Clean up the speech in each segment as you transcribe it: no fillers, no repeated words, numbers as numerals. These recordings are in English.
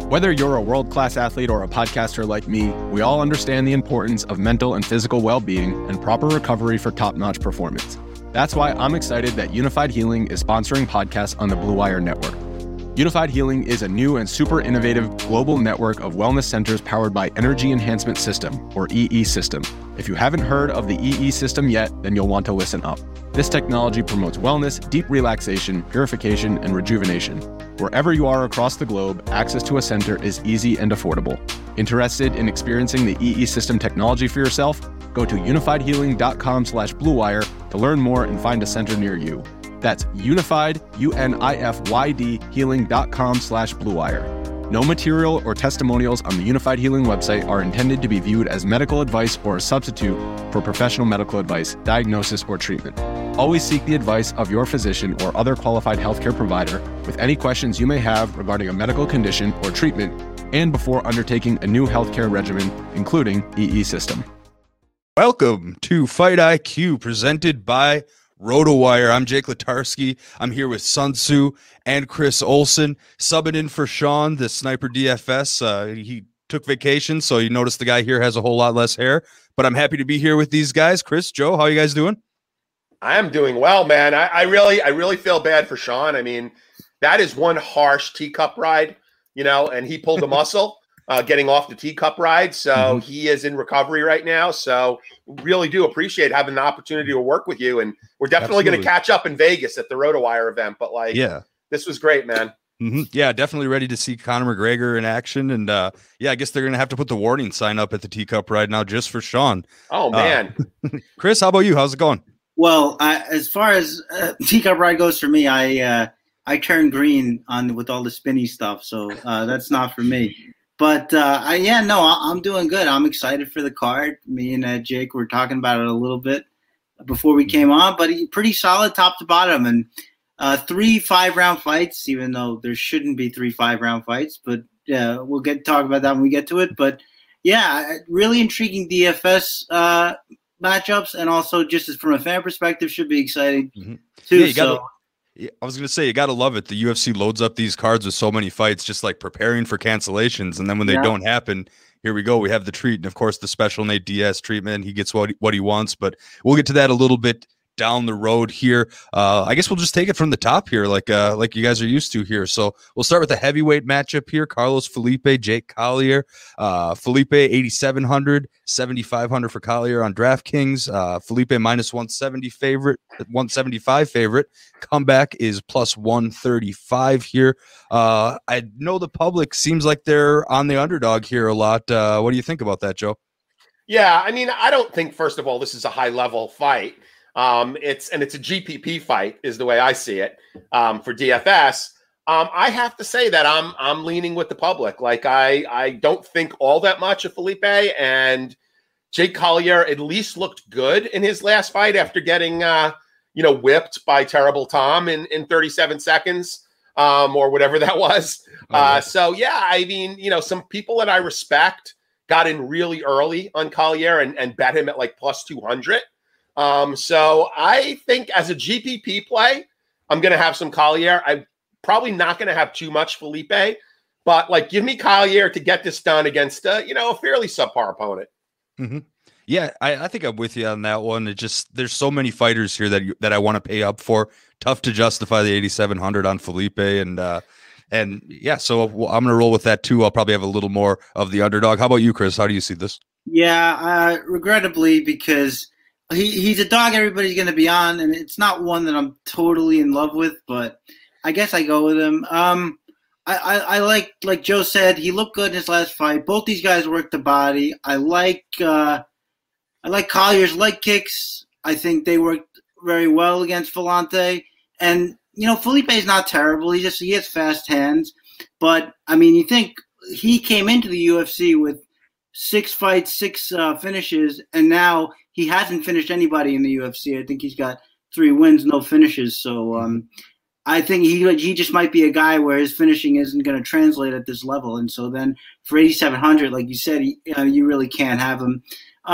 Whether you're a world-class athlete or a podcaster like me, we all understand the importance of mental and physical well-being and proper recovery for top-notch performance. That's why I'm excited that Unified Healing is sponsoring podcasts on the Blue Wire Network. Unified Healing is a new and super innovative global network of wellness centers powered by Energy Enhancement System, or EE System. If you haven't heard of the EE System yet, then you'll want to listen up. This technology promotes wellness, deep relaxation, purification, and rejuvenation. Wherever you are across the globe, access to a center is easy and affordable. Interested in experiencing the EE System technology for yourself? Go to unifiedhealing.com/bluewire to learn more and find a center near you. That's unified, UNIFYD, healing.com/bluewire. No material or testimonials on the Unified Healing website are intended to be viewed as medical advice or a substitute for professional medical advice, diagnosis, or treatment. Always seek the advice of your physician or other qualified healthcare provider with any questions you may have regarding a medical condition or treatment and before undertaking a new healthcare regimen, including EE System. Welcome to Fight IQ, presented by RotoWire. I'm Jake Latarski. I'm here with Sun Tzu and Chris Olson, subbing in for Sean, the Sniper DFS. He took vacation, so you notice the guy here has a whole lot less hair. But I'm happy to be here with these guys. Chris, Joe, how are you guys doing? I am doing well, man. I really feel bad for Sean. I mean, that is one harsh teacup ride, and he pulled a muscle getting off the teacup ride. So he is in recovery right now. So really do appreciate having the opportunity to work with you. And we're definitely going to catch up in Vegas at the RotoWire event. But this was great, man. Yeah, definitely ready to see Conor McGregor in action. And I guess they're going to have to put the warning sign up at the teacup ride now just for Sean. Oh, man. Chris, how about you? How's it going? Well, as far as teacup ride goes for me, I turn green with all the spinny stuff. So that's not for me. But I'm doing good. I'm excited for the card. Me and Jake were talking about it a little bit before we came on, but pretty solid top to bottom. And 3 5-round fights, even though there shouldn't be 3 5-round fights. But we'll talk about that when we get to it. But really intriguing DFS matchups, and also just from a fan perspective, should be exciting too. I was going to say, you got to love it. The UFC loads up these cards with so many fights, just like preparing for cancellations. And then when they don't happen, here we go. We have the treat. And of course, the special Nate Diaz treatment. He gets what he wants, but we'll get to that a little bit down the road here. I guess we'll just take it from the top here, like you guys are used to here. So we'll start with the heavyweight matchup here. Carlos Felipe, Jake Collier. Felipe 8,700, 7,500 for Collier on DraftKings. Felipe minus 175 favorite. Comeback is plus 135 here. I know the public seems like they're on the underdog here a lot. What do you think about that, Joe? Yeah, I mean, I don't think, first of all, this is a high level fight. It's a GPP fight is the way I see it for DFS. I have to say that I'm leaning with the public. Like I don't think all that much of Felipe, and Jake Collier at least looked good in his last fight after getting whipped by Terrible Tom in 37 seconds or whatever that was. I mean, some people that I respect got in really early on Collier and bet him at like plus 200. So I think as a GPP play, I'm going to have some Collier. I'm probably not going to have too much Felipe, but give me Collier to get this done against a fairly subpar opponent. Yeah, I think I'm with you on that one. There's so many fighters here that I want to pay up for. Tough to justify the 8,700 on Felipe, so I'm going to roll with that too. I'll probably have a little more of the underdog. How about you, Chris? How do you see this? Yeah, regrettably, because he's a dog everybody's going to be on, and it's not one that I'm totally in love with, but I guess I go with him. I like Joe said, he looked good in his last fight. Both these guys worked the body. I like Collier's leg kicks. I think they worked very well against Villante. And, Felipe is not terrible. He has fast hands. But, I mean, you think he came into the UFC with 6 fights, 6 finishes, and now he hasn't finished anybody in the UFC. I think he's got 3 wins, no finishes. So I think he just might be a guy where his finishing isn't going to translate at this level. And so then for 8,700, like you said, you really can't have him.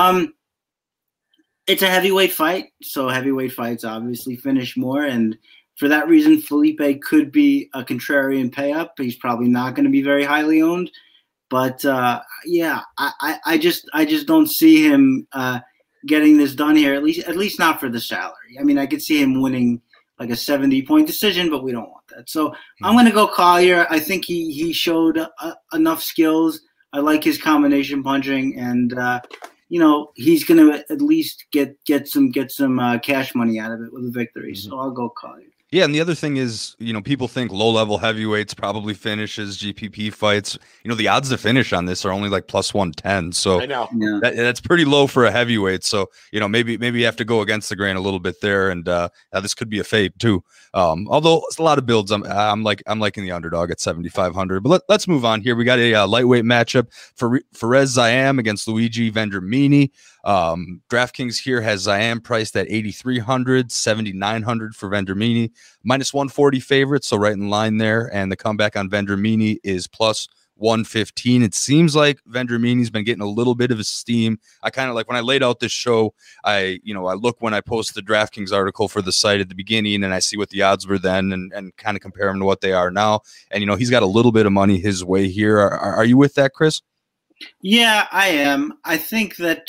It's a heavyweight fight, so heavyweight fights obviously finish more. And for that reason, Felipe could be a contrarian pay up. He's probably not going to be very highly owned. But yeah, I just don't see him getting this done here. At least not for the salary. I mean, I could see him winning like a 70-point decision, but we don't want that. So I'm going to go Collier. I think he showed enough skills. I like his combination punching, and he's going to at least get some cash money out of it with a victory. So I'll go Collier. Yeah, and the other thing is, people think low-level heavyweights probably finishes GPP fights. The odds to finish on this are only like plus 110. So I know that's pretty low for a heavyweight. So, maybe you have to go against the grain a little bit there, and this could be a fade too. Although it's a lot of builds, I'm liking the underdog at 7,500. But let's move on here. We got a lightweight matchup for Fares Ziam against Luigi Vendramini. DraftKings here has Ziam priced at 8,300, 7,900 for Vendramini, minus 140 favorites, so right in line there. And the comeback on Vendramini is plus 115. It seems like Vendramini's been getting a little bit of a steam. I kind of like when I laid out this show, I look when I post the DraftKings article for the site at the beginning, and I see what the odds were then and kind of compare them to what they are now. And, he's got a little bit of money his way here. Are you with that, Chris? Yeah, I am. I think that,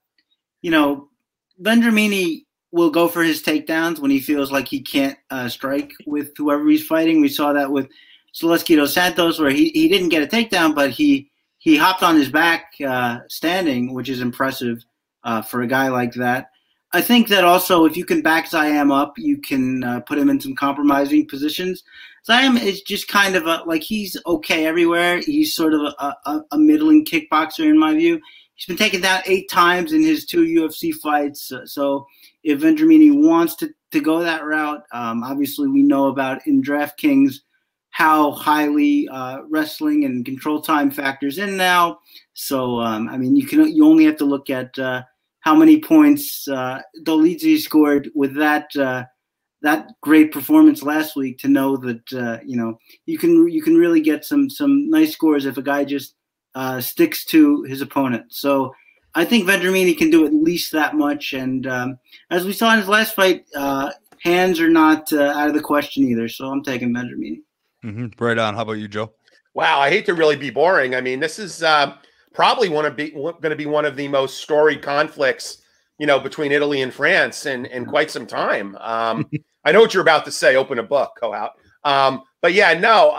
Vendramini will go for his takedowns when he feels like he can't strike with whoever he's fighting. We saw that with Zaleski dos Santos, where he didn't get a takedown, but he hopped on his back standing, which is impressive for a guy like that. I think that also if you can back Ziam up, you can put him in some compromising positions. Ziam is just kind of he's okay everywhere. He's sort of a middling kickboxer in my view. He's been taken down 8 times in his 2 UFC fights. So if Vendramini wants to go that route, obviously we know about in DraftKings how highly wrestling and control time factors in now. So you only have to look at how many points Dolidze scored with that great performance last week to know that you can really get some nice scores if a guy just sticks to his opponent. So I think Vendramini can do at least that much. And as we saw in his last fight, hands are not out of the question either. So I'm taking Vendramini. Mm-hmm. Right on. How about you, Joe? Wow, I hate to really be boring. I mean, this is probably going to be one of the most storied conflicts, between Italy and France in quite some time. I know what you're about to say. Open a book, go out. But yeah, no,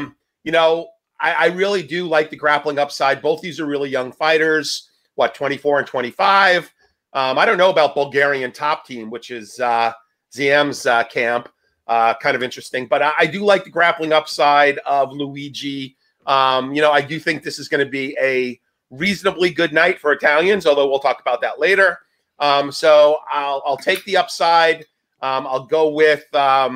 I really do like the grappling upside. Both these are really young fighters, 24 and 25. I don't know about Bulgarian top team, which is Ziam's camp. Kind of interesting, but I do like the grappling upside of Luigi. I do think this is going to be a reasonably good night for Italians, although we'll talk about that later. So I'll take the upside. I'll go with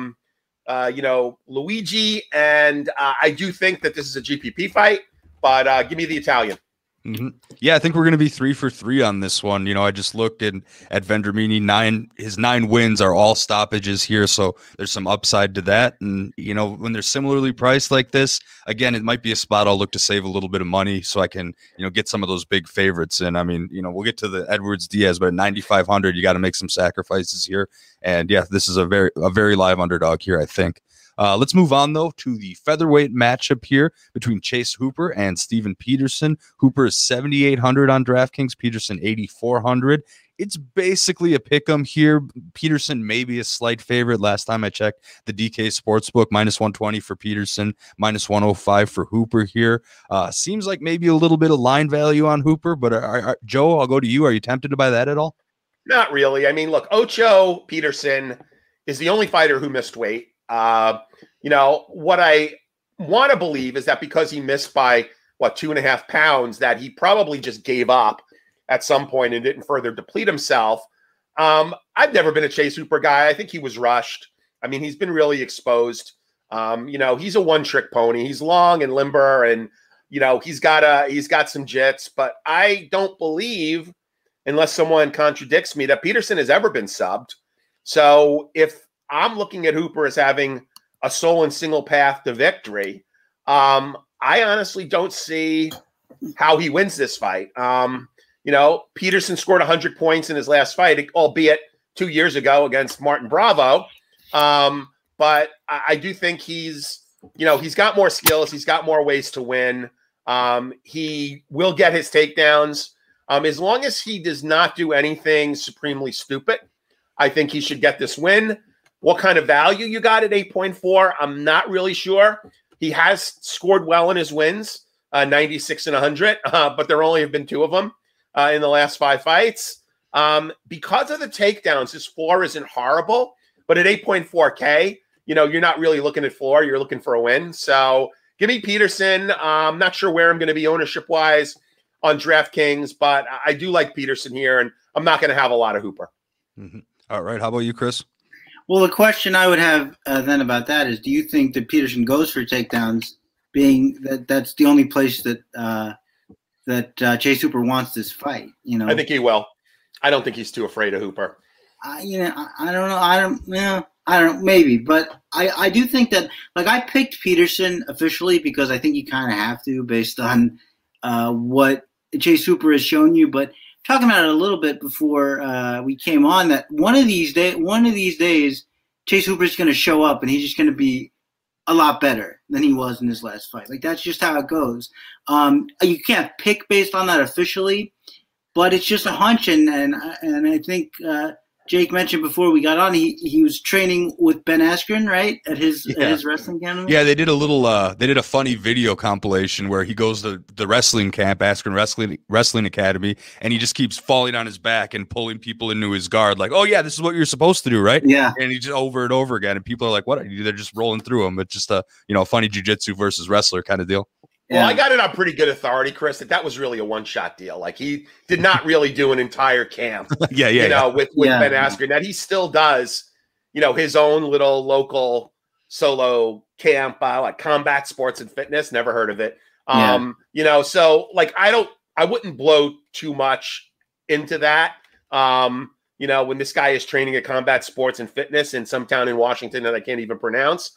Luigi, and I do think that this is a GPP fight, but give me the Italian. Mm-hmm. Yeah, I think we're going to be 3 for 3 on this one. I just looked at Vendramini. His 9 wins are all stoppages here, so there's some upside to that. And when they're similarly priced like this, again, it might be a spot I'll look to save a little bit of money so I can get some of those big favorites. And I mean, we'll get to the Edwards Diaz, but at 9,500, you got to make some sacrifices here. And yeah, this is a very live underdog here, I think. Let's move on, though, to the featherweight matchup here between Chase Hooper and Steven Peterson. Hooper is 7,800 on DraftKings, Peterson 8,400. It's basically a pick-em here. Peterson may be a slight favorite. Last time I checked, the DK Sportsbook, minus 120 for Peterson, minus 105 for Hooper here. Seems like maybe a little bit of line value on Hooper, but Joe, I'll go to you. Are you tempted to buy that at all? Not really. I mean, look, Ocho Peterson is the only fighter who missed weight. What I want to believe is that because he missed by 2.5 pounds, that he probably just gave up at some point and didn't further deplete himself. I've never been a Chase Hooper guy. I think he was rushed. I mean, he's been really exposed. He's a one-trick pony. He's long and limber, and he's got some jits. But I don't believe, unless someone contradicts me, that Peterson has ever been subbed. So if I'm looking at Hooper as having a sole and single path to victory, I honestly don't see how he wins this fight. Peterson scored 100 points in his last fight, albeit 2 years ago against Martin Bravo. but I do think he's got more skills. He's got more ways to win. He will get his takedowns. As long as he does not do anything supremely stupid, I think he should get this win. What kind of value you got at 8.4? I'm not really sure. He has scored well in his wins, 96 and 100, but there only have been 2 of them in the last 5 fights. Because of the takedowns, his floor isn't horrible, but at 8.4K, you're not really looking at floor. You're looking for a win. So give me Peterson. I'm not sure where I'm going to be ownership-wise on DraftKings, but I do like Peterson here, and I'm not going to have a lot of Hooper. Mm-hmm. All right. How about you, Chris? Well, the question I would have then about that is, do you think that Peterson goes for takedowns, being that's the only place that Chase Hooper wants this fight? I think he will. I don't think he's too afraid of Hooper. I don't know. Maybe, but I do think that, like, I picked Peterson officially because I think you kind of have to based on what Chase Hooper has shown you. But talking about it a little bit before we came on, that one of these days, Chase Hooper is going to show up and he's just going to be a lot better than he was in his last fight. Like, that's just how it goes. You can't pick based on that officially, but it's just a hunch. And I think Jake mentioned before we got on, he was training with Ben Askren, right, at his wrestling academy. Yeah, they did a funny video compilation where he goes to the wrestling camp, Askren Wrestling Academy, and he just keeps falling on his back and pulling people into his guard, like, oh yeah, this is what you're supposed to do, right? Yeah. And he just over and over again, and people are like, what? They're just rolling through him. It's just a funny jiu-jitsu versus wrestler kind of deal. Well, I got it on pretty good authority, Chris, that was really a one-shot deal. Like, he did not really do an entire camp, with Ben Askren. That he still does, his own little local solo camp, like Combat Sports and Fitness. Never heard of it. So, like, I wouldn't blow too much into that. When this guy is training at Combat Sports and Fitness in some town in Washington that I can't even pronounce.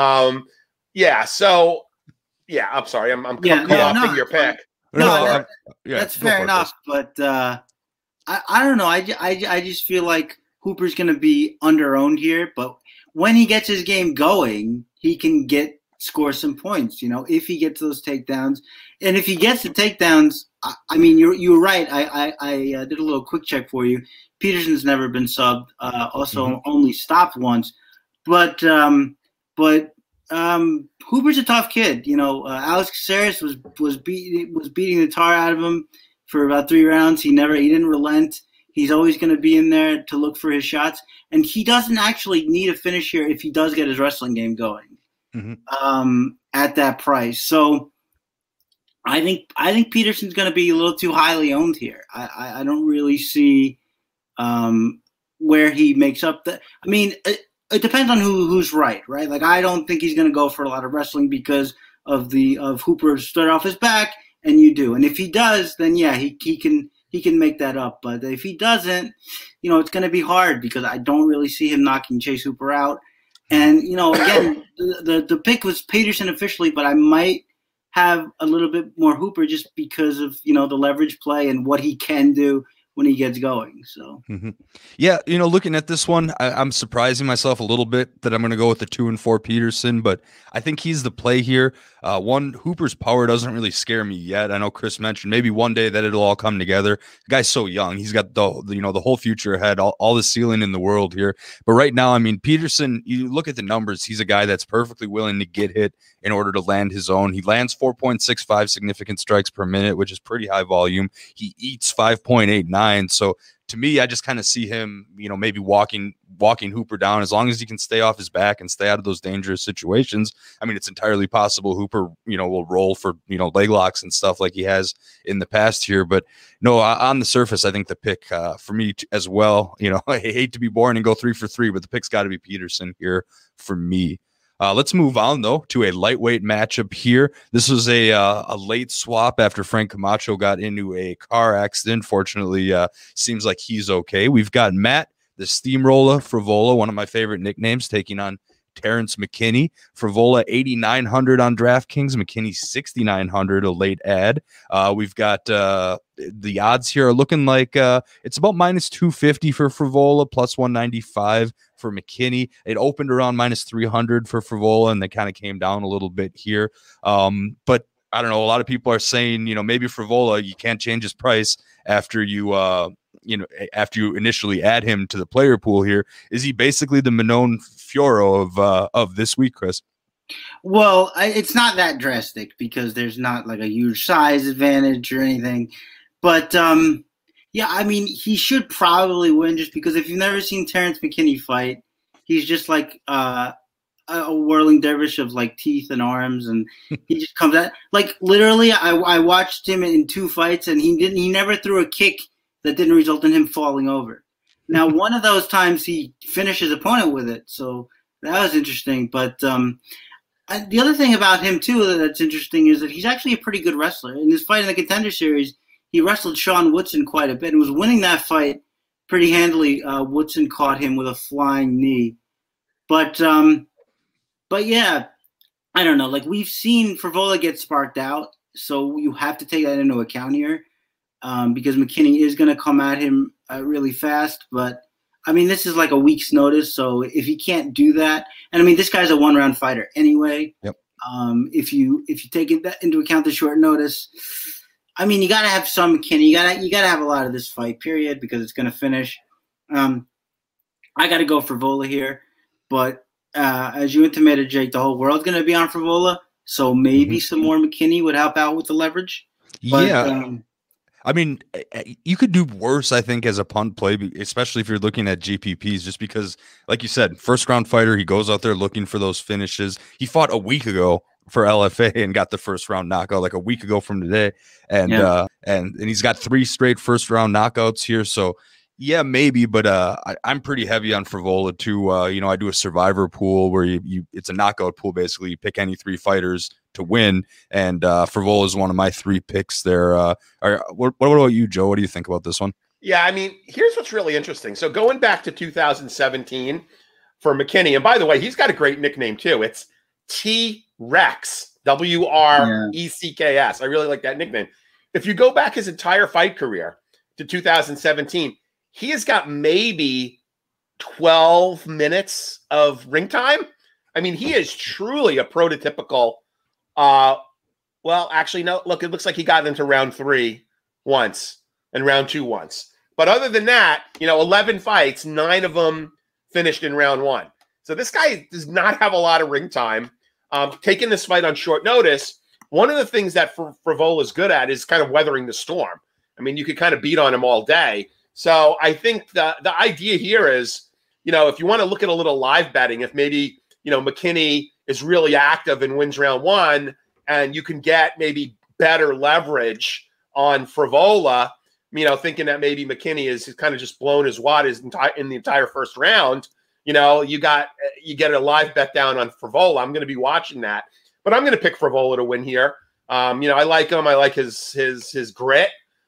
Yeah, I'm sorry. I'm co-opting your pick. That's fair enough. But I don't know. I just feel like Hooper's going to be under-owned here. But when he gets his game going, he can score some points, if he gets those takedowns. And if he gets the takedowns, I mean, you're right. I did a little quick check for you. Peterson's never been subbed. Also only stopped once. But Hooper's a tough kid. Alex Caceres was beating the tar out of him for about 3 rounds. He didn't relent. He's always going to be in there to look for his shots, and he doesn't actually need a finish here if he does get his wrestling game going at that price. So I think Peterson's going to be a little too highly owned here. I don't really see where he makes up the. I mean. It depends on who's right? Like, I don't think he's going to go for a lot of wrestling because of Hooper start off his back, and you do. And if he does, then yeah, he can make that up. But if he doesn't, it's going to be hard because I don't really see him knocking Chase Hooper out. And again, the pick was Peterson officially, but I might have a little bit more Hooper just because of the leverage play and what he can do when he gets going. So yeah, looking at this one, I'm surprising myself a little bit that I'm going to go with the 2-4 Peterson, but I think he's the play here. Hooper's power doesn't really scare me yet. I know Chris mentioned maybe one day that it'll all come together. The guy's so young. He's got the whole future ahead, all the ceiling in the world here. But right now, I mean, Peterson, you look at the numbers, he's a guy that's perfectly willing to get hit in order to land his own. He lands 4.65 significant strikes per minute, which is pretty high volume. He eats 5.89. So to me, I just kind of see him, maybe walking Hooper down as long as he can stay off his back and stay out of those dangerous situations. I mean, it's entirely possible Hooper, will roll for, leg locks and stuff like he has in the past here. But no, on the surface, I think the pick for me as well, I hate to be boring and go 3 for 3, but the pick's got to be Peterson here for me. Let's move on, though, to a lightweight matchup here. This was a late swap after Frank Camacho got into a car accident. Fortunately, seems like he's okay. We've got Matt, the Steamroller Frevola, one of my favorite nicknames, taking on Terrence McKinney. Frevola 8,900 on DraftKings. McKinney 6,900, a late ad. We've got the odds here are looking like it's about -250 for Frevola, +195 for McKinney. It opened around minus 300 for Frevola, and they kind of came down a little bit here. But I don't know. A lot of people are saying, maybe Frevola, you can't change his price after you, after you initially add him to the player pool here. Is he basically the Manon Fiorot of this week, Chris? Well, it's not that drastic because there's not like a huge size advantage or anything. But, yeah, I mean, he should probably win just because if you've never seen Terrence McKinney fight, he's just like a whirling dervish of like teeth and arms, and he just comes out like literally. I watched him in 2 fights, and he never threw a kick that didn't result in him falling over. Now, one of those times he finished his opponent with it, so that was interesting. But the other thing about him too that's interesting is that he's actually a pretty good wrestler. In his fight in the Contender Series, he wrestled Sean Woodson quite a bit and was winning that fight pretty handily. Woodson caught him with a flying knee, but yeah, I don't know. Like we've seen Frevola get sparked out, so you have to take that into account here because McKinney is going to come at him really fast. But I mean, this is like a week's notice, so if he can't do that, and I mean, this guy's a 1-round fighter anyway. Yep. If you take that into account, the short notice, I mean, you got to have some McKinney. You got to have a lot of this fight, period, because it's going to finish. I got to go Frevola here, but. As you intimated, Jake, the whole world's going to be on Frevola, so maybe some more McKinney would help out with the leverage. But, yeah. I mean, you could do worse, I think, as a punt play, especially if you're looking at GPPs, just because, like you said, first-round fighter, he goes out there looking for those finishes. He fought a week ago for LFA and got the first-round knockout, like a week ago from today. And and he's got 3 straight first-round knockouts here, so yeah, maybe, but I'm pretty heavy on Frevola too. I do a survivor pool where it's a knockout pool basically. You pick any 3 fighters to win, and Frevola is one of my 3 picks there. What about you, Joe? What do you think about this one? Yeah, I mean, here's what's really interesting. So going back to 2017 for McKinney, and by the way, he's got a great nickname too. It's T-Rex, W-R-E-C-K-S. I really like that nickname. If you go back his entire fight career to 2017, he has got maybe 12 minutes of ring time. I mean, he is truly a prototypical. Well, actually, no. Look, it looks like he got into round 3 once and round 2 once. But other than that, 11 fights, 9 of them finished in round 1. So this guy does not have a lot of ring time. Taking this fight on short notice, one of the things that Frevola is good at is kind of weathering the storm. I mean, you could kind of beat on him all day. So I think the idea here is, if you want to look at a little live betting, if maybe, McKinney is really active and wins round 1 and you can get maybe better leverage on Frevola, thinking that maybe McKinney is kind of just blown his wad in the entire first round, you get a live bet down on Frevola. I'm going to be watching that, but I'm going to pick Frevola to win here. I like him. I like his grit.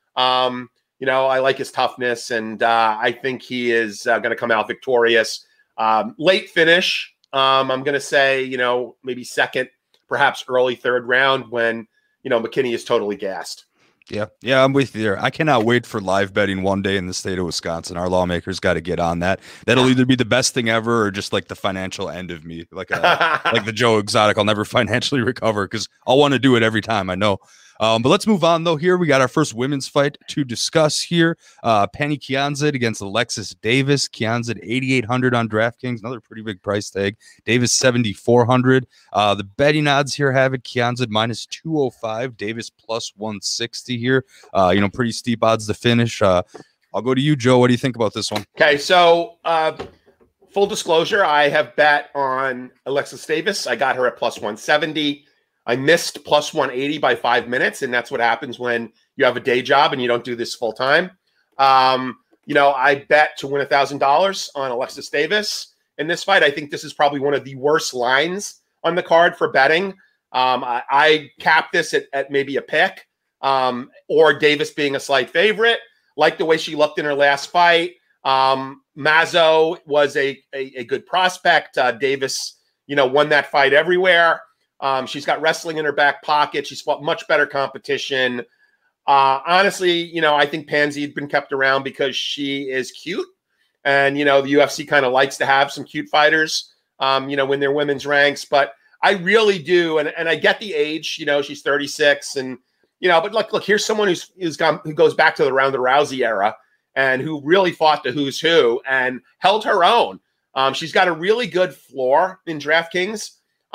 I like his toughness, and I think he is going to come out victorious. Late finish, I'm going to say, maybe second, perhaps early third round when, McKinney is totally gassed. Yeah, I'm with you there. I cannot wait for live betting one day in the state of Wisconsin. Our lawmakers got to get on that. That'll either be the best thing ever or just like the financial end of me, like the Joe Exotic. I'll never financially recover because I'll want to do it every time, I know. But let's move on, though. Here we got our first women's fight to discuss here. Penny Kianzad against Alexis Davis. Kianzad 8,800 on DraftKings, another pretty big price tag. Davis 7,400. The betting odds here have it Kianzad minus 205, Davis plus 160 here. Pretty steep odds to finish. I'll go to you, Joe. What do you think about this one? Okay, so full disclosure, I have bet on Alexis Davis. I got her at plus 170. I missed plus 180 by 5 minutes, and that's what happens when you have a day job and you don't do this full time. I bet to win $1,000 on Alexis Davis in this fight. I think this is probably one of the worst lines on the card for betting. I capped this at maybe a pick or Davis being a slight favorite. Like the way she looked in her last fight. Mazzo was a good prospect. Davis, won that fight everywhere. She's got wrestling in her back pocket. She's fought much better competition. Honestly, I think Pansy had been kept around because she is cute And, the UFC kind of likes to have some cute fighters, when they're women's ranks. But I really do. And I get the age, she's 36 and, but look, here's someone who goes back to the Ronda Rousey era and who really fought the who's who and held her own. She's got a really good floor in DraftKings.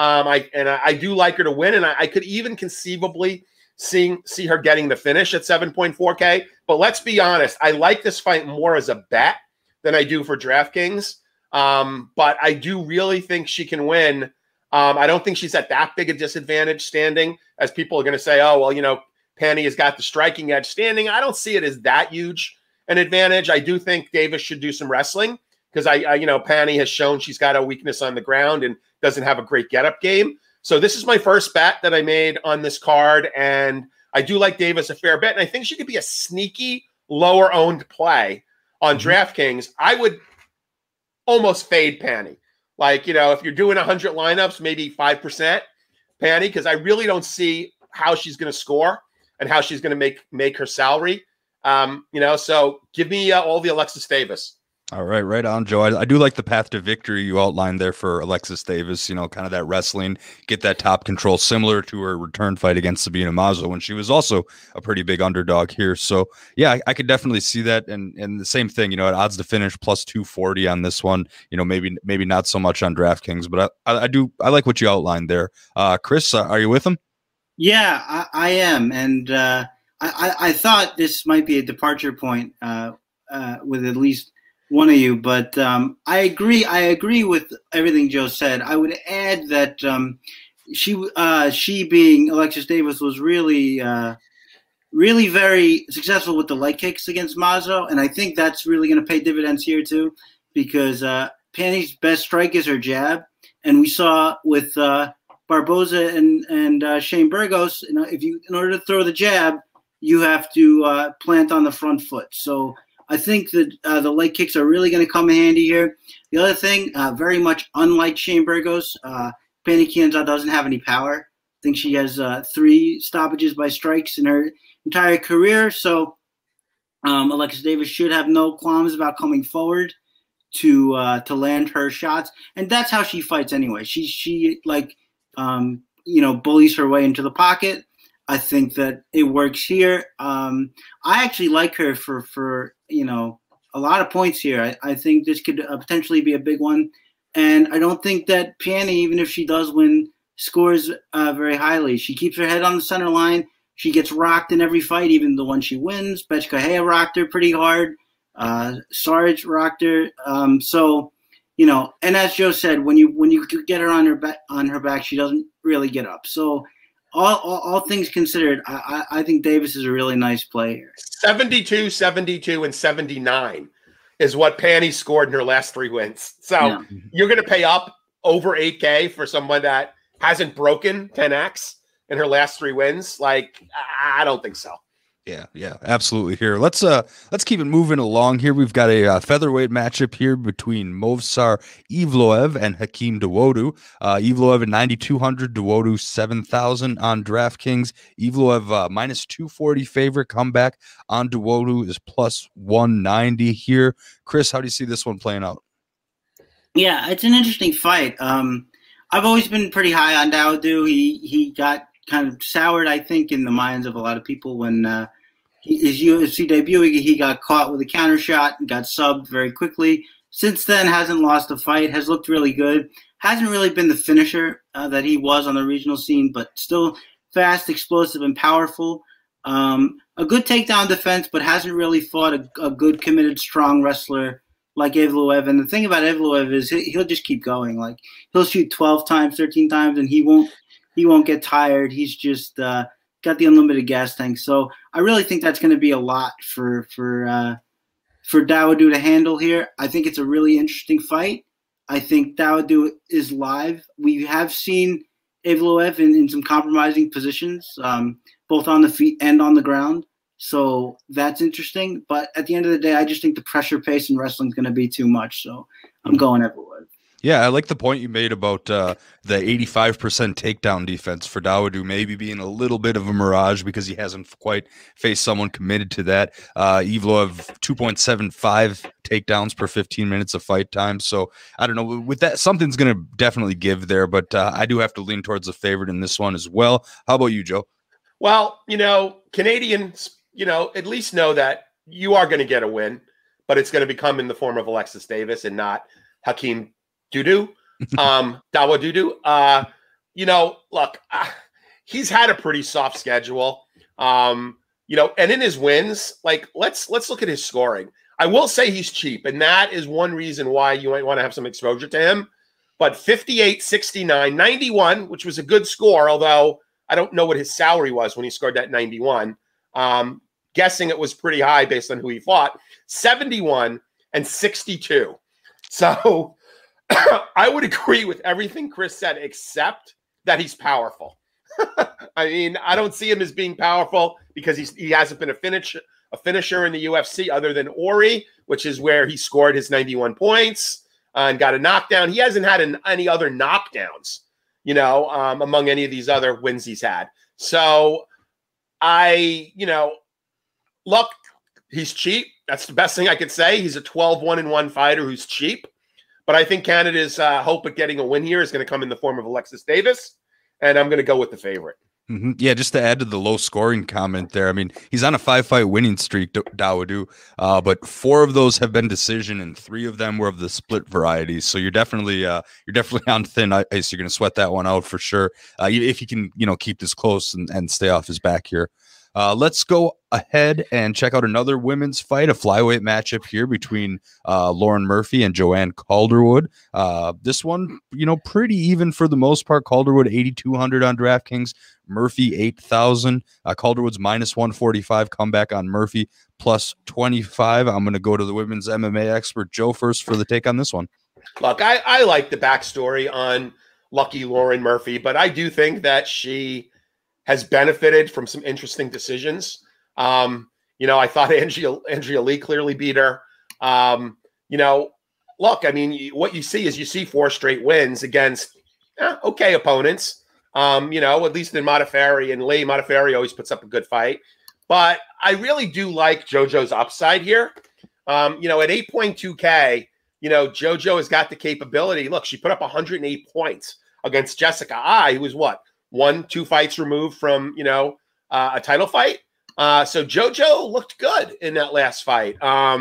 I do like her to win. And I could even conceivably see her getting the finish at 7.4K. But let's be honest, I like this fight more as a bet than I do for DraftKings. But I do really think she can win. I don't think she's at that big a disadvantage standing as people are going to say, oh, well, Penny has got the striking edge standing. I don't see it as that huge an advantage. I do think Davis should do some wrestling because Penny has shown she's got a weakness on the ground and doesn't have a great get-up game. So this is my first bet that I made on this card, and I do like Davis a fair bet, and I think she could be a sneaky lower-owned play on DraftKings. I would almost fade Penny. Like, if you're doing 100 lineups, maybe 5% Penny, because I really don't see how she's going to score and how she's going to make her salary. So give me all the Alexis Davis. All right, right on, Joe. I do like the path to victory you outlined there for Alexis Davis, kind of that wrestling, get that top control, similar to her return fight against Sabina Mazo when she was also a pretty big underdog here. So, yeah, I could definitely see that. And the same thing, at odds to finish plus 240 on this one, maybe not so much on DraftKings, but I like what you outlined there. Chris, are you with him? Yeah, I am. And I thought this might be a departure point with at least one of you, but I agree with everything Joe said. I would add that she being Alexis Davis was really very successful with the leg kicks against Mazo, and I think that's really going to pay dividends here too, because Penny's best strike is her jab, and we saw with Barboza and Shane Burgos, in order to throw the jab, you have to plant on the front foot. So I think that the leg kicks are really going to come in handy here. The other thing, very much unlike Shane Burgos, Penny Kianzad doesn't have any power. I think she has 3 stoppages by strikes in her entire career. So Alexis Davis should have no qualms about coming forward to land her shots, and that's how she fights anyway. She bullies her way into the pocket. I think that it works here. I actually like her for a lot of points here. I think this could potentially be a big one. And I don't think that Penny, even if she does win, scores very highly. She keeps her head on the center line. She gets rocked in every fight, even the one she wins. Betchka Hea rocked her pretty hard. Sarge rocked her. And as Joe said, when you get her on her back, she doesn't really get up. So all things considered, I think Davis is a really nice play here. 72, 72, and 79 is what Penny scored in her last 3 wins. So You're going to pay up over 8K for someone that hasn't broken 10X in her last 3 wins. Like, I don't think so. Yeah, absolutely. Here, let's keep it moving along. Here, we've got a featherweight matchup here between Movsar Evloev and Hakeem Dawodu. Evloev at 9,200, Dawodu 7,000 on DraftKings. Evloev minus 240 favorite. Comeback on Dawodu is plus 190 here. Chris, how do you see this one playing out? Yeah, it's an interesting fight. I've always been pretty high on Dawodu. He got kind of soured, I think, in the minds of a lot of people when his UFC debut, he got caught with a counter shot and got subbed very quickly. Since then, hasn't lost a fight, has looked really good. Hasn't really been the finisher that he was on the regional scene, but still fast, explosive, and powerful. A good takedown defense, but hasn't really fought a good, committed, strong wrestler like Evloev. And the thing about Evloev is he'll just keep going. Like, he'll shoot 12 times, 13 times, and he won't get tired. He's just got the unlimited gas tank. So I really think that's going to be a lot for Dawodu to handle here. I think it's a really interesting fight. I think Dawodu is live. We have seen Evloev in some compromising positions, both on the feet and on the ground. So that's interesting. But at the end of the day, I just think the pressure pace in wrestling is going to be too much. So I'm going Evloev. Yeah, I like the point you made about the 85% takedown defense for Dawodu maybe being a little bit of a mirage because he hasn't quite faced someone committed to that. Evloev 2.75 takedowns per 15 minutes of fight time. So I don't know. With that, something's going to definitely give there, but I do have to lean towards the favorite in this one as well. How about you, Joe? Well, Canadians, at least know that you are going to get a win, but it's going to become in the form of Alexis Davis and not Hakeem Dawodu. Look, he's had a pretty soft schedule. And in his wins, let's look at his scoring. I will say he's cheap, and that is one reason why you might want to have some exposure to him. But 58, 69, 91, which was a good score, although I don't know what his salary was when he scored that 91. Guessing it was pretty high based on who he fought. 71 and 62. So I would agree with everything Chris said, except that he's powerful. I mean, I don't see him as being powerful because he hasn't been a finisher in the UFC other than Ori, which is where he scored his 91 points and got a knockdown. He hasn't had any other knockdowns, among any of these other wins he's had. So look, he's cheap. That's the best thing I could say. He's a 12-1-1 fighter who's cheap. But I think Canada's hope at getting a win here is going to come in the form of Alexis Davis, and I'm going to go with the favorite. Mm-hmm. Yeah, just to add to the low scoring comment there, I mean, he's on a 5-fight winning streak, Dawodu, but 4 of those have been decision, and 3 of them were of the split variety. So you're definitely on thin ice. You're going to sweat that one out for sure. If you can, keep this close and stay off his back here. Let's go ahead and check out another women's fight, a flyweight matchup here between Lauren Murphy and Joanne Calderwood. This one, pretty even for the most part. Calderwood 8,200 on DraftKings, Murphy 8,000. Calderwood's minus 145, comeback on Murphy plus 25. I'm going to go to the women's MMA expert Joe first for the take on this one. Look, I like the backstory on Lucky Lauren Murphy, but I do think that she has benefited from some interesting decisions. I thought Andrea Lee clearly beat her. Look, I mean, what you see 4 straight wins against okay opponents. At least in Modafferi and Lee. Modafferi always puts up a good fight. But I really do like JoJo's upside here. At 8.2K, JoJo has got the capability. Look, she put up 108 points against Jessica Ai, who was 1-2 fights removed from, a title fight. So JoJo looked good in that last fight.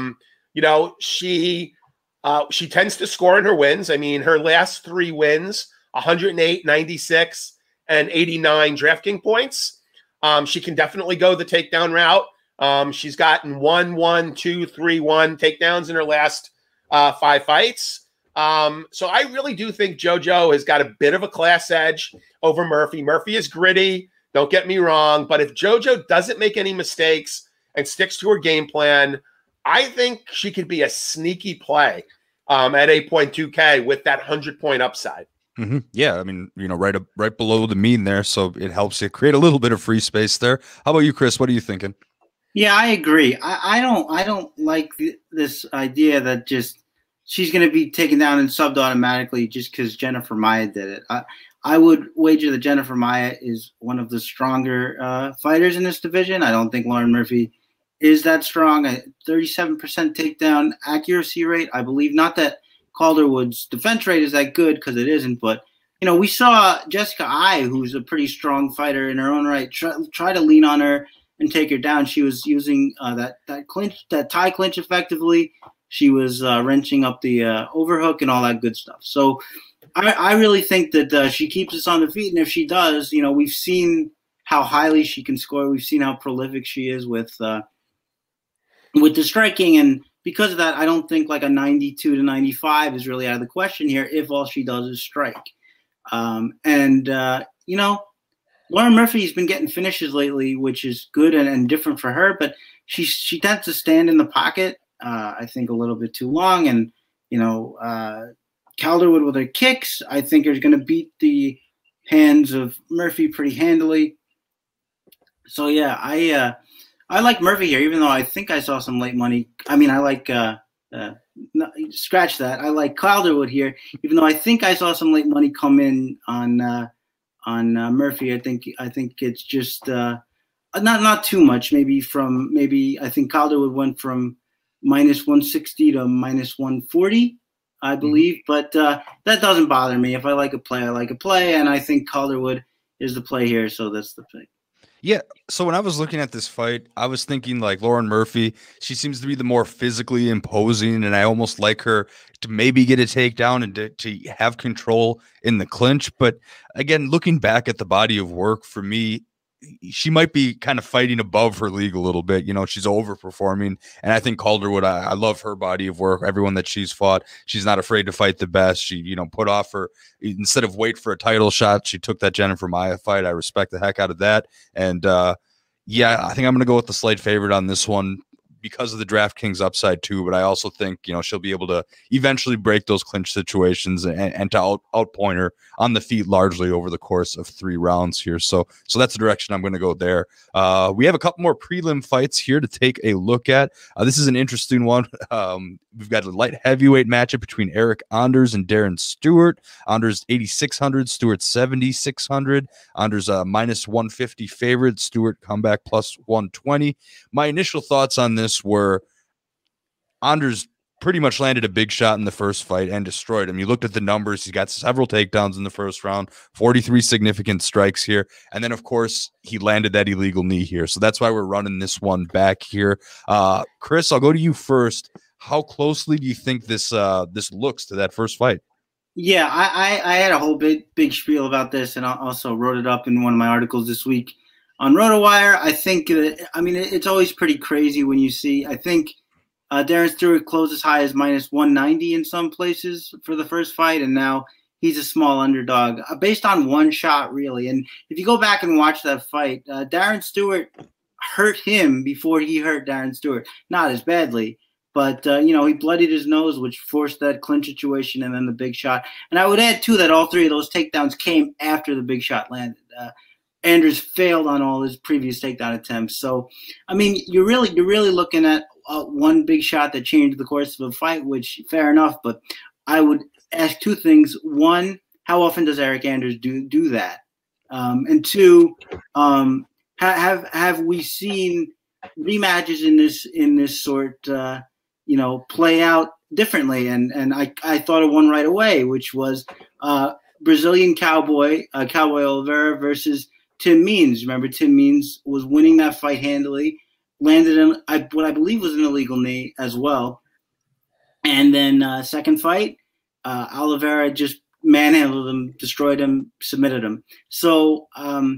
She tends to score in her wins. I mean, her last 3 wins, 108, 96, and 89 DraftKings points. She can definitely go the takedown route. She's gotten 1-1, 2-3-1 takedowns in her last 5 fights. So I really do think JoJo has got a bit of a class edge over Murphy. Murphy is gritty, don't get me wrong, but if JoJo doesn't make any mistakes and sticks to her game plan, I think she could be a sneaky play at 8.2K with that 100-point upside. Mm-hmm. Yeah, I mean, right below the mean there, so it helps you create a little bit of free space there. How about you, Chris? What are you thinking? Yeah, I agree. I don't like this idea that just she's going to be taken down and subbed automatically just because Jennifer Maia did it. I would wager that Jennifer Maia is one of the stronger fighters in this division. I don't think Lauren Murphy is that strong. 37% takedown accuracy rate, I believe. Not that Calderwood's defense rate is that good, because it isn't, but we saw Jessica Ai, who's a pretty strong fighter in her own right, try to lean on her and take her down. She was using that tie clinch effectively. She was wrenching up the overhook and all that good stuff. So I really think that she keeps us on the feet, and if she does, we've seen how highly she can score. We've seen how prolific she is with the striking, and because of that, I don't think like a 92 to 95 is really out of the question here if all she does is strike. Lauren Murphy's been getting finishes lately, which is good and different for her, but she tends to stand in the pocket, I think, a little bit too long. And, Calderwood with her kicks, I think, is going to beat the hands of Murphy pretty handily. So, yeah, I like Murphy here, even though I think I saw some late money. I mean, I like scratch that. I like Calderwood here, even though I think I saw some late money come in on Murphy. I think it's just not too much. Maybe I think Calderwood went from -160 to -140, I believe. But that doesn't bother me. If I like a play, I like a play, and I think Calderwood is the play here, so that's the pick. Yeah. So when I was looking at this fight, I was thinking like Lauren Murphy, she seems to be the more physically imposing, and I almost like her to maybe get a takedown and to have control in the clinch. But again, looking back at the body of work for me, she might be kind of fighting above her league a little bit. You know, she's overperforming. And I think Calderwood, I love her body of work. Everyone that she's fought, she's not afraid to fight the best. She, put off her, instead of wait for a title shot, she took that Jennifer Maia fight. I respect the heck out of that. And I think I'm going to go with the slight favorite on this one because of the DraftKings upside too. But I also think, she'll be able to eventually break those clinch situations and to outpoint her on the feet largely over the course of 3 rounds here. So that's the direction I'm going to go there. We have a couple more prelim fights here to take a look at. This is an interesting one. We've got a light heavyweight matchup between Eric Anders and Darren Stewart. Anders 8,600, Stewart 7,600. Anders -150 favorite, Stewart comeback +120. My initial thoughts on this were Anders pretty much landed a big shot in the first fight and destroyed him. You looked at the numbers. He got several takedowns in the first round, 43 significant strikes here. And then, of course, he landed that illegal knee here. So that's why we're running this one back here. Chris, I'll go to you first. How closely do you think this looks to that first fight? Yeah, I had a whole big spiel about this, and I also wrote it up in one of my articles this week on RotoWire. I think, it's always pretty crazy when you see, I think Darren Stewart closed as high as -190 in some places for the first fight, and now he's a small underdog based on one shot, really. And if you go back and watch that fight, Darren Stewart hurt him before he hurt Darren Stewart. Not as badly, but, he bloodied his nose, which forced that clinch situation and then the big shot. And I would add, too, that all 3 of those takedowns came after the big shot landed. Anders failed on all his previous takedown attempts. So, you're really looking at one big shot that changed the course of a fight, which fair enough. But I would ask 2 things. 1, how often does Eric Anders do that? And 2, have we seen rematches in this sort, play out differently? And I thought of one right away, which was Brazilian Cowboy Oliveira versus Tim Means. Remember, Tim Means was winning that fight handily, landed in what I believe was an illegal knee as well. And then second fight, Oliveira just manhandled him, destroyed him, submitted him. So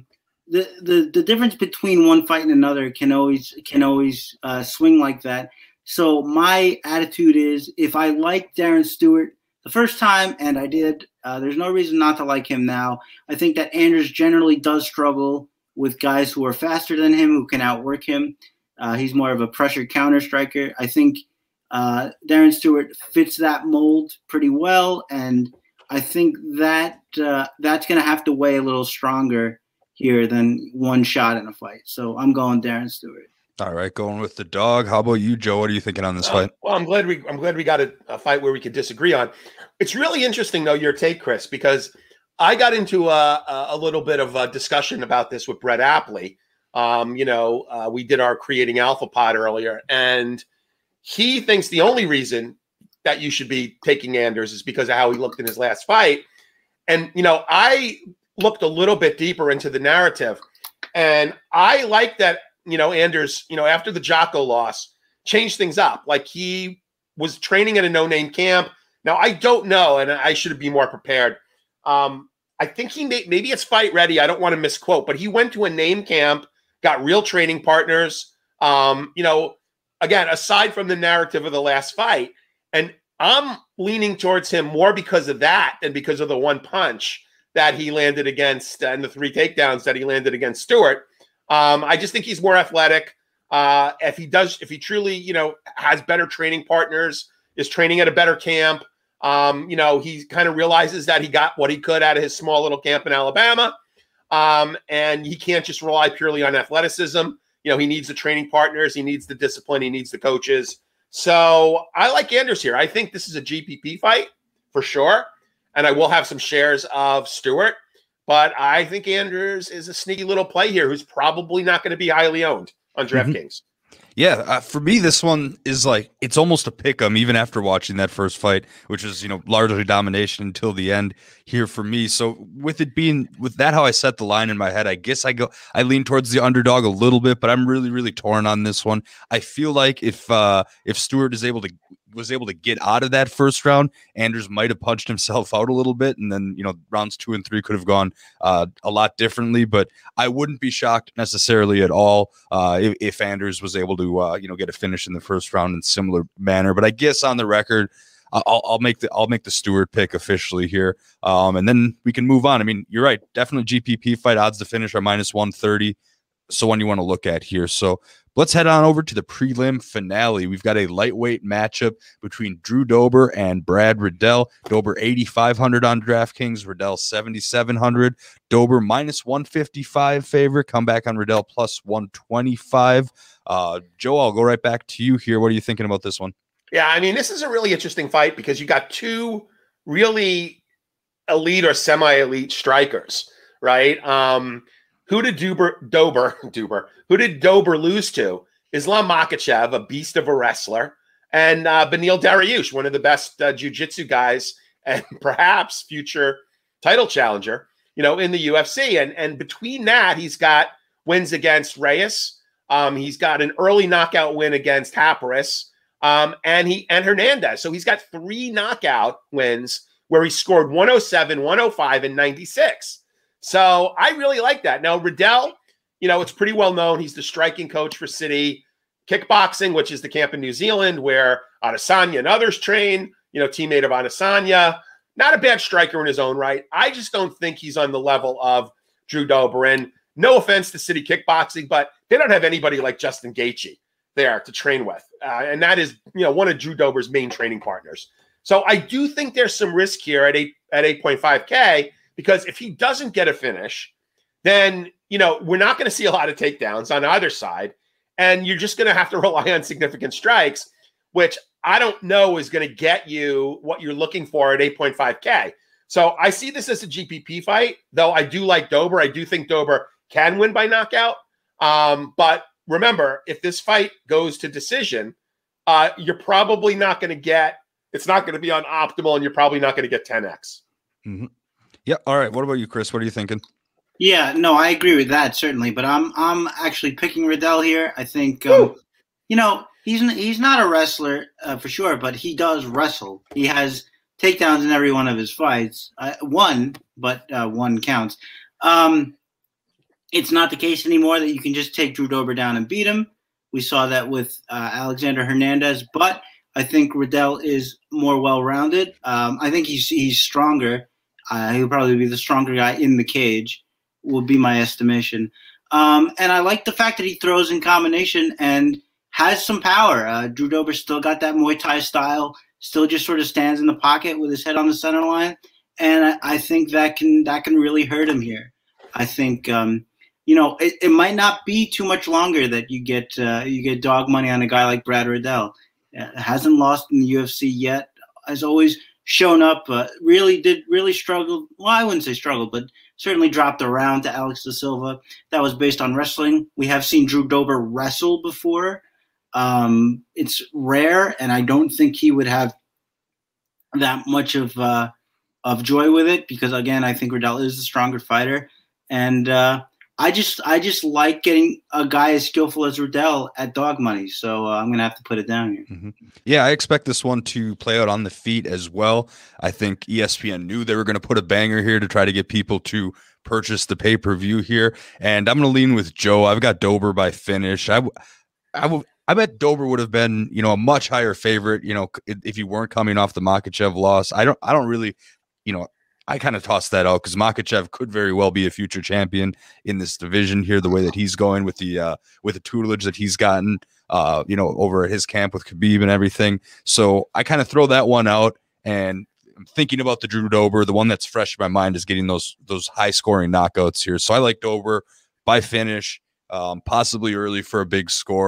the difference between one fight and another can always swing like that. So my attitude is, if I like Darren Stewart the first time, and I did, there's no reason not to like him now. I think that Anders generally does struggle with guys who are faster than him, who can outwork him. He's more of a pressure counter striker. I think Darren Stewart fits that mold pretty well, and I think that that's going to have to weigh a little stronger here than one shot in a fight. So I'm going Darren Stewart. All right, going with the dog. How about you, Joe? What are you thinking on this fight? Well, I'm glad we got a fight where we could disagree on. It's really interesting, though, your take, Chris, because I got into a little bit of a discussion about this with Brett Apley. We did our Creating Alpha pod earlier, and he thinks the only reason that you should be taking Anders is because of how he looked in his last fight. And, I looked a little bit deeper into the narrative, and I like that, Anders, after the Jocko loss, changed things up. Like, he was training at a no-name camp. Now, I don't know, and I should be more prepared. I think maybe it's fight ready. I don't want to misquote, but he went to a name camp, got real training partners. Again, aside from the narrative of the last fight, and I'm leaning towards him more because of that than because of the one punch that he landed against and the 3 takedowns that he landed against Stewart. I just think he's more athletic. If he truly, has better training partners, is training at a better camp, he kind of realizes that he got what he could out of his small little camp in Alabama. And he can't just rely purely on athleticism. He needs the training partners. He needs the discipline. He needs the coaches So I like Anders here. I think this is a GPP fight for sure. And I will have some shares of Stewart. But I think Anders is a sneaky little play here who's probably not going to be highly owned on DraftKings. Yeah, for me, this one is like, it's almost a pick 'em even after watching that first fight, which was, largely domination until the end here for me. So with that, how I set the line in my head, I guess I lean towards the underdog a little bit, but I'm really, really torn on this one. I feel like if Stewart was able to get out of that first round, Anders might have punched himself out a little bit, and then rounds 2 and 3 could have gone a lot differently. But I wouldn't be shocked necessarily at all if Anders was able to get a finish in the first round in similar manner. But I guess on the record, I'll make the Stewart pick officially here, and then we can move on. I mean, you're right, definitely GPP fight. Odds to finish are -130. So one you want to look at here. So let's head on over to the prelim finale. We've got a lightweight matchup between Drew Dober and Brad Riddell. Dober 8,500 on DraftKings, Riddell 7,700. Dober -155 favorite. Come back on Riddell +125. Joe, I'll go right back to you here. What are you thinking about this one? Yeah, I mean, this is a really interesting fight because you got two really elite or semi-elite strikers, right? Who did Dober lose to? Islam Makhachev, a beast of a wrestler, and Beneil Dariush, one of the best jiu-jitsu guys and perhaps future title challenger, in the UFC. And between that, he's got wins against Reyes. He's got an early knockout win against Haparis, and Hernandez. So he's got 3 knockout wins where he scored 107, 105, and 96. So I really like that. Now, Riddell, it's pretty well known. He's the striking coach for City Kickboxing, which is the camp in New Zealand where Adesanya and others train, teammate of Adesanya. Not a bad striker in his own right. I just don't think he's on the level of Drew Dober. And no offense to City Kickboxing, but they don't have anybody like Justin Gaethje there to train with. And that is, one of Drew Dober's main training partners. So I do think there's some risk here at 8.5K. Because if he doesn't get a finish, then, we're not going to see a lot of takedowns on either side. And you're just going to have to rely on significant strikes, which I don't know is going to get you what you're looking for at 8.5K. So I see this as a GPP fight, though I do like Dober. I do think Dober can win by knockout. But remember, if this fight goes to decision, you're probably not going to get – it's not going to be on optimal, and you're probably not going to get 10X. Mm-hmm. Yeah. All right. What about you, Chris? What are you thinking? Yeah, no, I agree with that certainly, but I'm actually picking Riddell here. I think he's not a wrestler for sure, but he does wrestle. He has takedowns in every one of his fights. One counts. It's not the case anymore that you can just take Drew Dober down and beat him. We saw that with Alexander Hernandez, but I think Riddell is more well-rounded. I think he's stronger. He'll probably be the stronger guy in the cage, would be my estimation. And I like the fact that he throws in combination and has some power. Drew Dober still got that Muay Thai style, still just sort of stands in the pocket with his head on the center line. And I think that can really hurt him here. I think, it might not be too much longer that you get dog money on a guy like Brad Riddell. Hasn't lost in the UFC yet, has always shown up, really struggled. Well, I wouldn't say struggled, but certainly dropped around to Alex da Silva. That was based on wrestling. We have seen Drew Dober wrestle before. It's rare, and I don't think he would have that much of joy with it because, again, I think Riddell is the stronger fighter. And I just like getting a guy as skillful as Riddell at dog money. So I'm going to have to put it down here. Mm-hmm. Yeah, I expect this one to play out on the feet as well. I think ESPN knew they were going to put a banger here to try to get people to purchase the pay-per-view here. And I'm going to lean with Joe. I've got Dober by finish. I bet Dober would have been, a much higher favorite, if you weren't coming off the Makhachev loss. I don't really, I kind of tossed that out because Makhachev could very well be a future champion in this division here, the way that he's going with the tutelage that he's gotten, over at his camp with Khabib and everything. So I kind of throw that one out, and I'm thinking about the Drew Dober. The one that's fresh in my mind is getting those high scoring knockouts here. So I like Dober by finish, possibly early for a big score.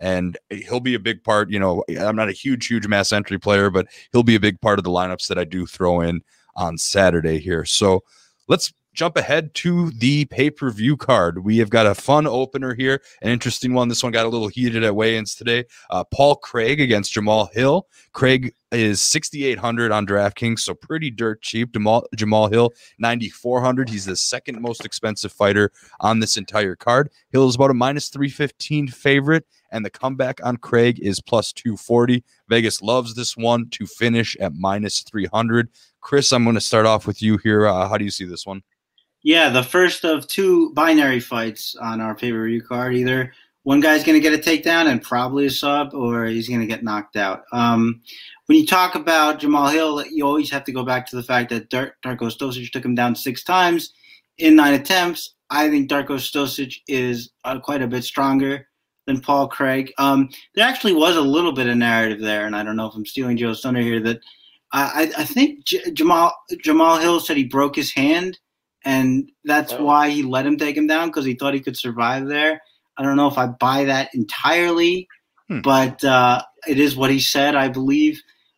and he'll be a big part. You know, I'm not a huge mass entry player, but he'll be a big part of the lineups that I do throw in on Saturday here. So let's jump ahead to the pay-per-view card. We have got a fun opener here, an interesting one. This one got a little heated at weigh-ins today. Paul Craig against Jamal Hill. Craig is 6,800 on DraftKings, so pretty dirt cheap. Jamal Hill, 9,400. He's the second most expensive fighter on this entire card. Hill is about a minus 315 favorite, and the comeback on Craig is plus 240. Vegas loves this one to finish at minus 300. Chris, I'm going to start off with you here. How do you see this one? Yeah, the first of two binary fights on our pay-per-view card. Either one guy's going to get a takedown and probably a sub, or he's going to get knocked out. When you talk about Jamal Hill, you always have to go back to the fact that Darko Stosic took him down 6 times in 9 attempts. I think Darko Stosic is quite a bit stronger than Paul Craig. There actually was a little bit of narrative there, and I don't know if I'm stealing Joe's thunder here, that I think Jamal Hill said he broke his hand, and that's why he let him take him down, because he thought he could survive there. I don't know if I buy that entirely, but it is what he said, I believe.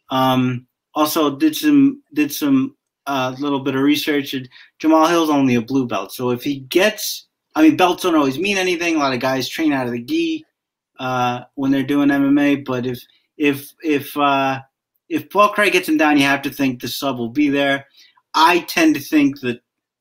Also did some little bit of research. Jamal Hill's only a blue belt, so if he gets, belts don't always mean anything. A lot of guys train out of the gi when they're doing MMA, but if Paul Craig gets him down, you have to think the sub will be there. I tend to think that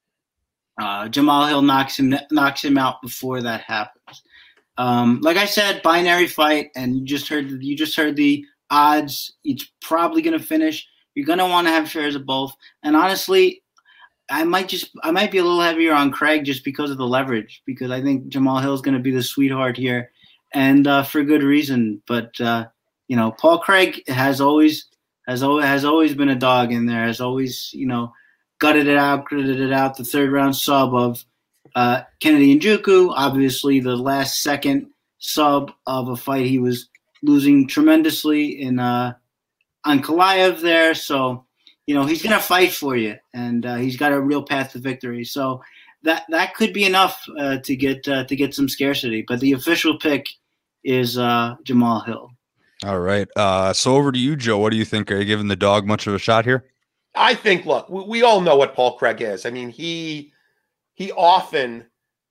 Jamal Hill knocks him out before that happens. Like I said, binary fight, and you just heard the odds. It's probably going to finish. You're going to want to have shares of both. And honestly, I might be a little heavier on Craig just because of the leverage, because I think Jamal Hill is going to be the sweetheart here, and for good reason. But Paul Craig has always been a dog in there. Has always gutted it out. The third round sub of Kennedy Njoku, obviously the last second sub of a fight he was losing tremendously on Kalaev there. So, he's going to fight for you, and he's got a real path to victory. So that could be enough to get some scarcity. But the official pick is Jamal Hill. All right. So over to you, Joe. What do you think? Are you giving the dog much of a shot here? I think, look, we all know what Paul Craig is. I mean, he often,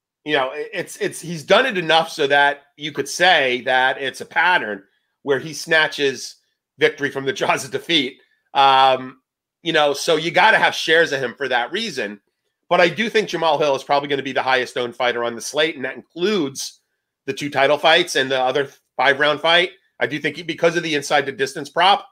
he's done it enough so that you could say that it's a pattern where he snatches victory from the jaws of defeat. So you got to have shares of him for that reason. But I do think Jamal Hill is probably going to be the highest owned fighter on the slate, and that includes the 2 title fights and the other 5-round fight. I do think because of the inside the distance prop,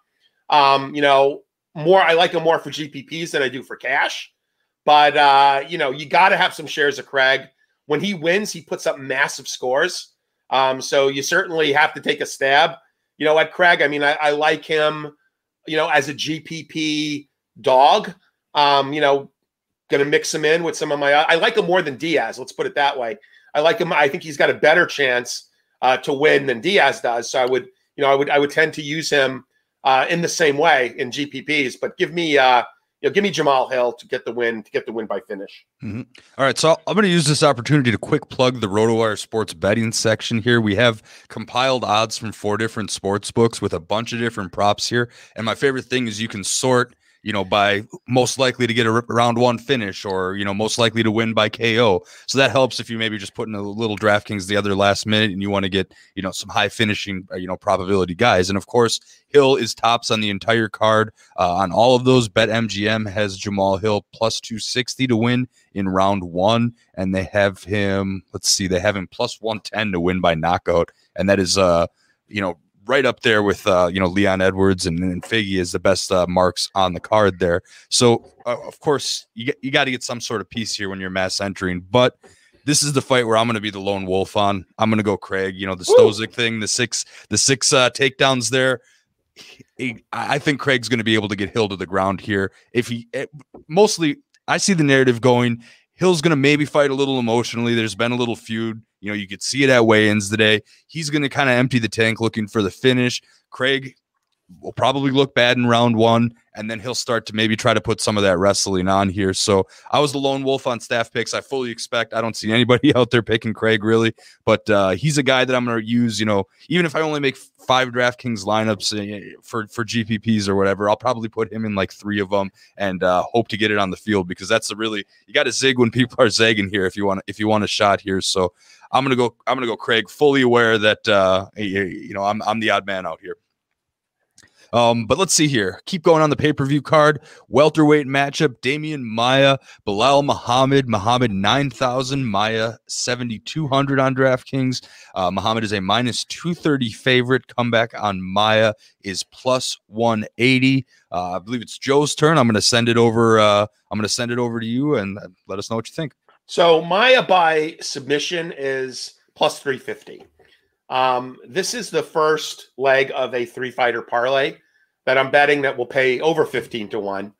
I like him more for GPPs than I do for cash. But, you got to have some shares of Craig. When he wins, he puts up massive scores. So you certainly have to take a stab, at Craig. I like him, as a GPP dog, going to mix him in with some of I like him more than Diaz. Let's put it that way. I like him. I think he's got a better chance to win than Diaz does. So I would tend to use him in the same way in GPPs, but give me Jamal Hill to get the win by finish. Mm-hmm. All right. So I'm going to use this opportunity to quick plug the RotoWire sports betting section here. We have compiled odds from 4 different sports books with a bunch of different props here. And my favorite thing is you can sort, by most likely to get a round 1 finish, or, most likely to win by KO. So that helps if you maybe just put in a little DraftKings the other last minute and you want to get, some high finishing, probability guys. And of course, Hill is tops on the entire card. On all of those, BetMGM has Jamal Hill plus 260 to win in round 1. And they have him, they have him plus 110 to win by knockout. And that is, right up there with Leon Edwards and Figgy is the best marks on the card there. So of course you got to get some sort of piece here when you're mass entering, but this is the fight where I'm going to be the lone wolf on. I'm going to go Craig. The Stosic thing, the six takedowns there. I think Craig's going to be able to get Hill to the ground here. Mostly I see the narrative going, Hill's going to maybe fight a little emotionally. There's been a little feud. You could see it at weigh-ins today. He's going to kind of empty the tank looking for the finish. Craig, will probably look bad in round one, and then he'll start to maybe try to put some of that wrestling on here. So I was the lone wolf on staff picks. I fully expect, I don't see anybody out there picking Craig really, but he's a guy that I'm going to use, even if I only make 5 DraftKings lineups for GPPs or whatever, I'll probably put him in like 3 of them and hope to get it on the field, because that's you got to zig when people are zagging here if you want a shot here. So I'm going to go Craig, fully aware that I'm the odd man out here. But let's see here. Keep going on the pay-per-view card. Welterweight matchup: Damian Maia, Belal Muhammad. Muhammad 9,000, Maia 7,200 on DraftKings. Muhammad is a -230 favorite. Comeback on Maia is +180. I believe it's Joe's turn. I'm going to send it over. To you and let us know what you think. So Maia by submission is +350. This is the first leg of a 3-fighter parlay that I'm betting that will pay over 15 to 1.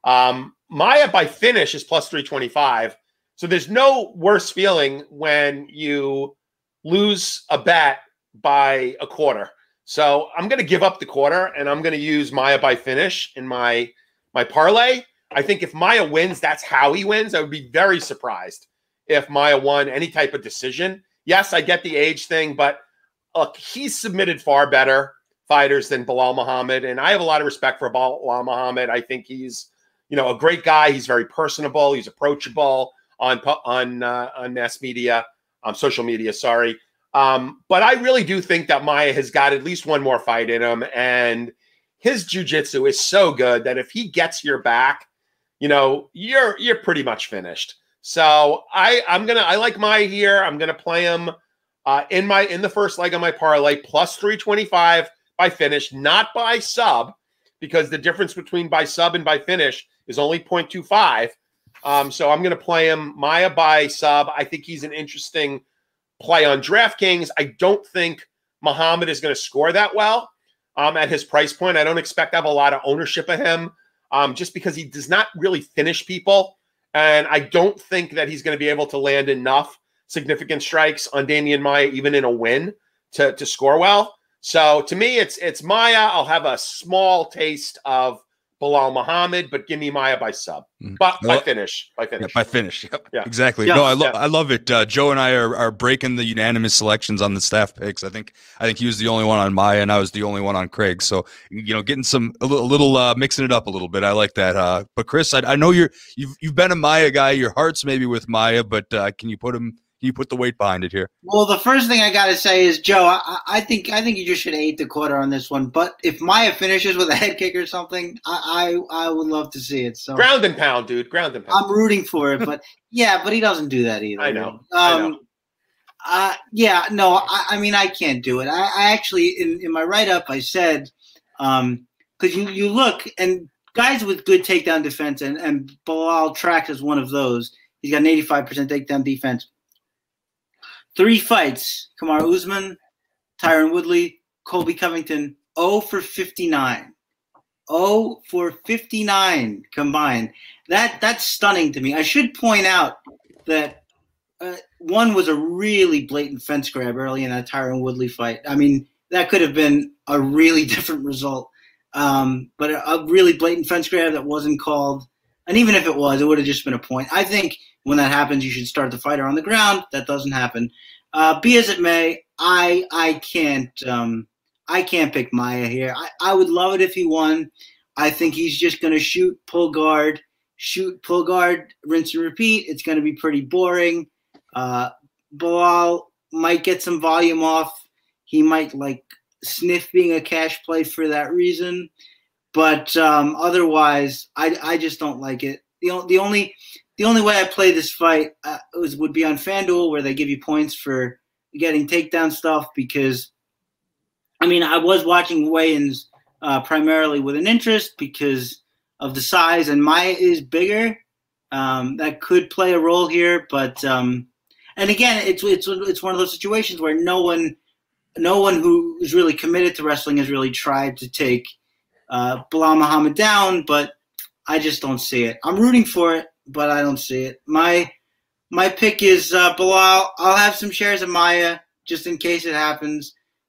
Maia by finish is +325. So there's no worse feeling when you lose a bet by a quarter. So I'm going to give up the quarter and I'm going to use Maia by finish in my parlay. I think if Maia wins, that's how he wins. I would be very surprised if Maia won any type of decision. Yes, I get the age thing, but look, he's submitted far better fighters than Belal Muhammad, and I have a lot of respect for Belal Muhammad. I think he's, a great guy. He's very personable. He's approachable on mass media, social media. Sorry, but I really do think that Maia has got at least one more fight in him, and his jiu-jitsu is so good that if he gets your back, you're pretty much finished. So I like Maia here. I'm gonna play him in the first leg of my parlay, +325 by finish, not by sub, because the difference between by sub and by finish is only 0.25. So I'm going to play him Maia by sub. I think he's an interesting play on DraftKings. I don't think Muhammad is going to score that well at his price point. I don't expect to have a lot of ownership of him just because he does not really finish people. And I don't think that he's going to be able to land enough significant strikes on Damian Maia, even in a win, to score well. So to me, it's Maia. I'll have a small taste of Belal Muhammad, but give me Maia by sub. But by finish. Yeah, by finish. Yep. Yeah. Exactly. Yeah. No, I love it. Joe and I are breaking the unanimous selections on the staff picks. I think he was the only one on Maia, and I was the only one on Craig. So getting a little mixing it up a little bit. I like that. But Chris, I know you've been a Maia guy. Your heart's maybe with Maia, but can you put the weight behind it here? Well, the first thing I got to say is, Joe, I think you just should have ate the quarter on this one. But if Maia finishes with a head kick or something, I would love to see it. So ground and pound, dude. Ground and pound. I'm rooting for it, but but he doesn't do that either. I know. I mean, I can't do it. I actually, in my write-up, I said, because you look, and guys with good takedown defense, and Belal tracks as one of those. He's got an 85% takedown defense. 3 fights: Kamaru Usman, Tyron Woodley, Colby Covington, 0 for 59. 0 for 59 combined. That's stunning to me. I should point out that one was a really blatant fence grab early in that Tyron Woodley fight. I mean, that could have been a really different result. But a really blatant fence grab that wasn't called. And even if it was, it would have just been a point. I think when that happens, you should start the fighter on the ground. That doesn't happen. Be as it may, I can't pick Maia here. I would love it if he won. I think he's just going to shoot, pull guard, rinse and repeat. It's going to be pretty boring. Belal might get some volume off. He might sniff being a cash play for that reason. But otherwise, I just don't like it. The only way I play this fight would be on FanDuel, where they give you points for getting takedown stuff. Because, I mean, I was watching weigh-ins primarily with an interest because of the size, and Maia is bigger. That could play a role here, but and again, it's one of those situations where no one who is really committed to wrestling has really tried to take Belal Muhammad down, but I just don't see it. I'm rooting for it, but I don't see it. My pick is Belal. I'll have some shares of Maia just in case it happens,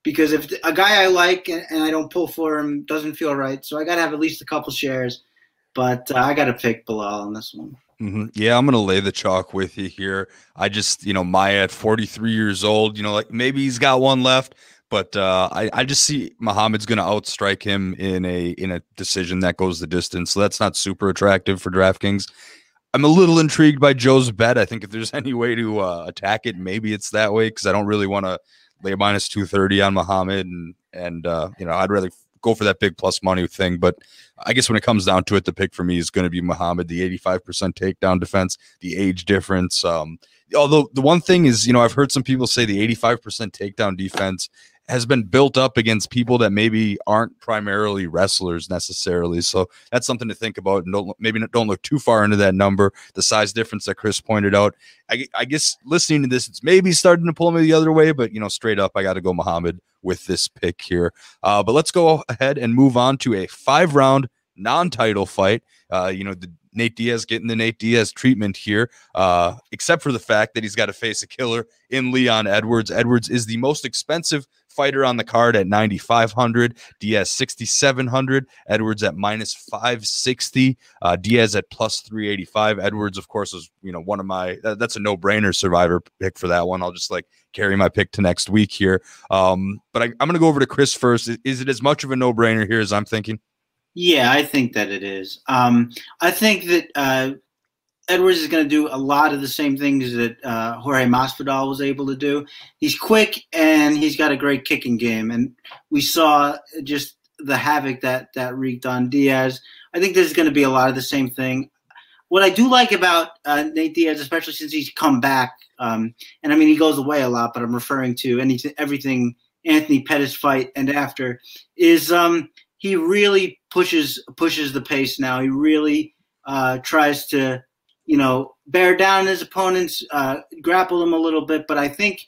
because if a guy I like and I don't pull for him doesn't feel right, so I got to have at least a couple shares. But I got to pick Bilal on this one. Mm-hmm. Yeah, I'm going to lay the chalk with you here. I just, Maia at 43 years old, like maybe he's got one left, but I just see Muhammad's going to outstrike him in a decision that goes the distance. So that's not super attractive for DraftKings. I'm a little intrigued by Joe's bet. I think if there's any way to attack it, maybe it's that way, because I don't really want to lay minus 230 on Muhammad, and I'd rather go for that big plus money thing. But I guess when it comes down to it, the pick for me is going to be Muhammad, the 85% takedown defense, the age difference. Although the one thing is, I've heard some people say the 85% takedown defense has been built up against people that maybe aren't primarily wrestlers necessarily. So that's something to think about, and don't look too far into that number. The size difference that Chris pointed out, I guess listening to this, it's maybe starting to pull me the other way, but straight up, I got to go Muhammad with this pick here. But let's go ahead and move on to a 5-round non-title fight. The Nate Diaz getting the Nate Diaz treatment here, except for the fact that he's got to face a killer in Leon Edwards. Edwards is the most expensive fighter on the card at 9,500. Diaz 6,700. Edwards at minus 560. Diaz at plus 385. Edwards, of course, is one of my. That's a no-brainer survivor pick for that one. I'll just carry my pick to next week here. But I'm going to go over to Chris first. Is it as much of a no-brainer here as I'm thinking? Yeah, I think that it is. I think that Edwards is going to do a lot of the same things that Jorge Masvidal was able to do. He's quick and he's got a great kicking game. And we saw just the havoc that wreaked on Diaz. I think there's going to be a lot of the same thing. What I do like about Nate Diaz, especially since he's come back, and I mean, he goes away a lot, but I'm referring to everything Anthony Pettis fight and after, is he really pushes the pace now. He really tries to, bear down his opponents, grapple them a little bit. But I think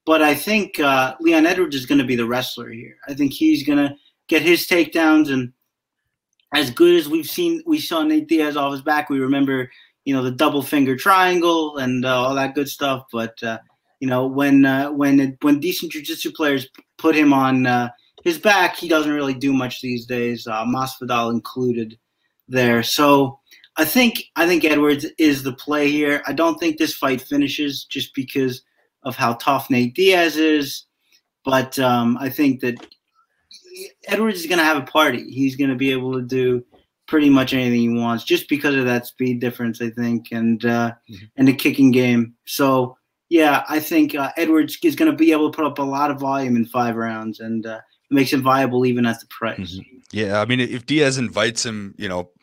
Leon Edwards is going to be the wrestler here. I think he's going to get his takedowns, and as good as we saw Nate Diaz off his back. We remember, the double finger triangle and all that good stuff. But when decent jiu-jitsu players put him on his back, he doesn't really do much these days, Masvidal included there. So I think Edwards is the play here. I don't think this fight finishes just because of how tough Nate Diaz is, but I think that Edwards is going to have a party. He's going to be able to do pretty much anything he wants just because of that speed difference, I think, and the kicking game. So, yeah, I think Edwards is going to be able to put up a lot of volume in 5 rounds, and it makes him viable even at the price. Mm-hmm. Yeah, I mean, if Diaz invites him,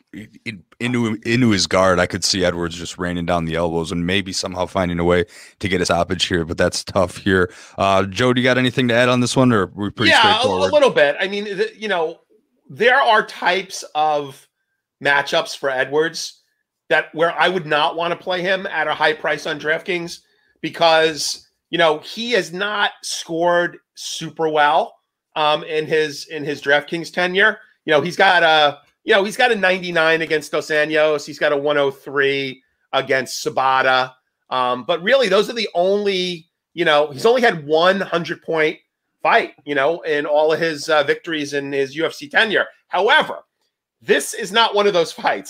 into his guard, I could see Edwards just raining down the elbows and maybe somehow finding a way to get a stoppage here, but that's tough here. Joe, do you got anything to add on this one, or are we pretty straightforward? A little bit. I mean, there are types of matchups for Edwards where I would not want to play him at a high price on DraftKings because, he has not scored super well in his DraftKings tenure. He's got a 99 against Dos Anjos. He's got a 103 against Sabata. But really, those are the only, he's only had 100-point fight, in all of his victories in his UFC tenure. However, this is not one of those fights.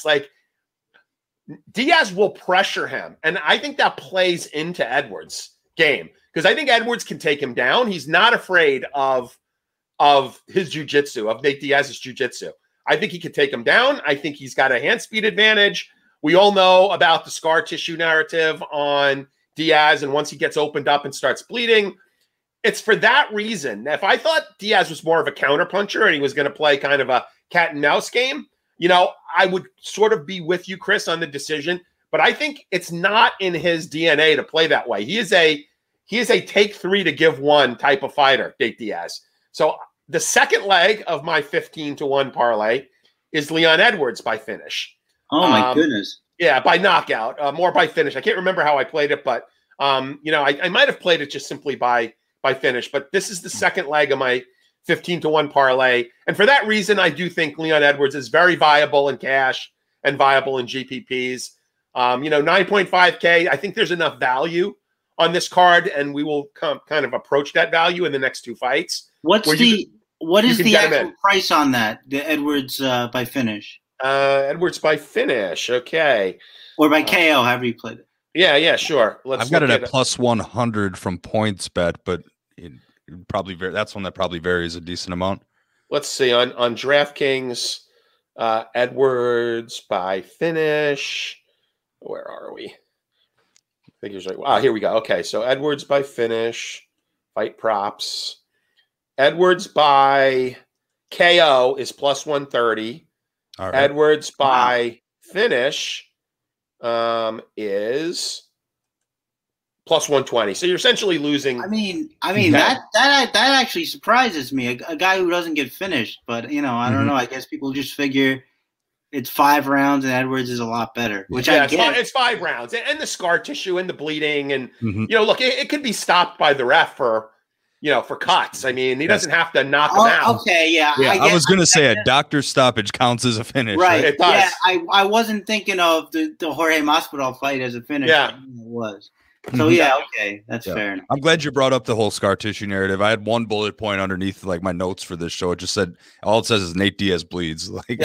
Diaz will pressure him. And I think that plays into Edwards' game because I think Edwards can take him down. He's not afraid of his jiu-jitsu, of Nate Diaz's jiu-jitsu. I think he could take him down. I think he's got a hand speed advantage. We all know about the scar tissue narrative on Diaz, and once he gets opened up and starts bleeding, it's for that reason. If I thought Diaz was more of a counterpuncher and he was going to play kind of a cat and mouse game, I would sort of be with you, Chris, on the decision. But I think it's not in his DNA to play that way. He is a take 3 to give 1 type of fighter, Nate Diaz. So the second leg of my 15-1 parlay is Leon Edwards by finish. Oh, my goodness. Yeah, by knockout, more by finish. I can't remember how I played it, but, I might have played it just simply by finish. But this is the second leg of my 15-1 parlay. And for that reason, I do think Leon Edwards is very viable in cash and viable in GPPs. 9.5K, I think there's enough value on this card, and we will kind of approach that value in the next two fights. What is the actual price on that? The Edwards by finish. Edwards by finish. Okay. Or by KO, however you played it. Yeah, sure. I've got it at plus 100 from PointsBet, but it probably that's one that probably varies a decent amount. Let's see on DraftKings, Edwards by finish. Where are we? Figures right. Here we go. Okay, so Edwards by finish, fight props. Edwards by KO is plus 130. All right. Edwards by finish is plus 120. So you're essentially losing. I mean that actually surprises me. A guy who doesn't get finished, but I don't know. I guess people just figure it's 5 rounds and Edwards is a lot better, which I get. It's 5 rounds, and the scar tissue and the bleeding, and look, it could be stopped by the ref for cuts. I mean, he doesn't have to knock him out. Okay, yeah. I was going to say a doctor stoppage counts as a finish. Right. It does. Yeah, I wasn't thinking of the Jorge Masvidal fight as a finish. Yeah. It was. So, okay. That's fair enough. I'm glad you brought up the whole scar tissue narrative. I had one bullet point underneath like my notes for this show. It just said, all it says is Nate Diaz bleeds. Like,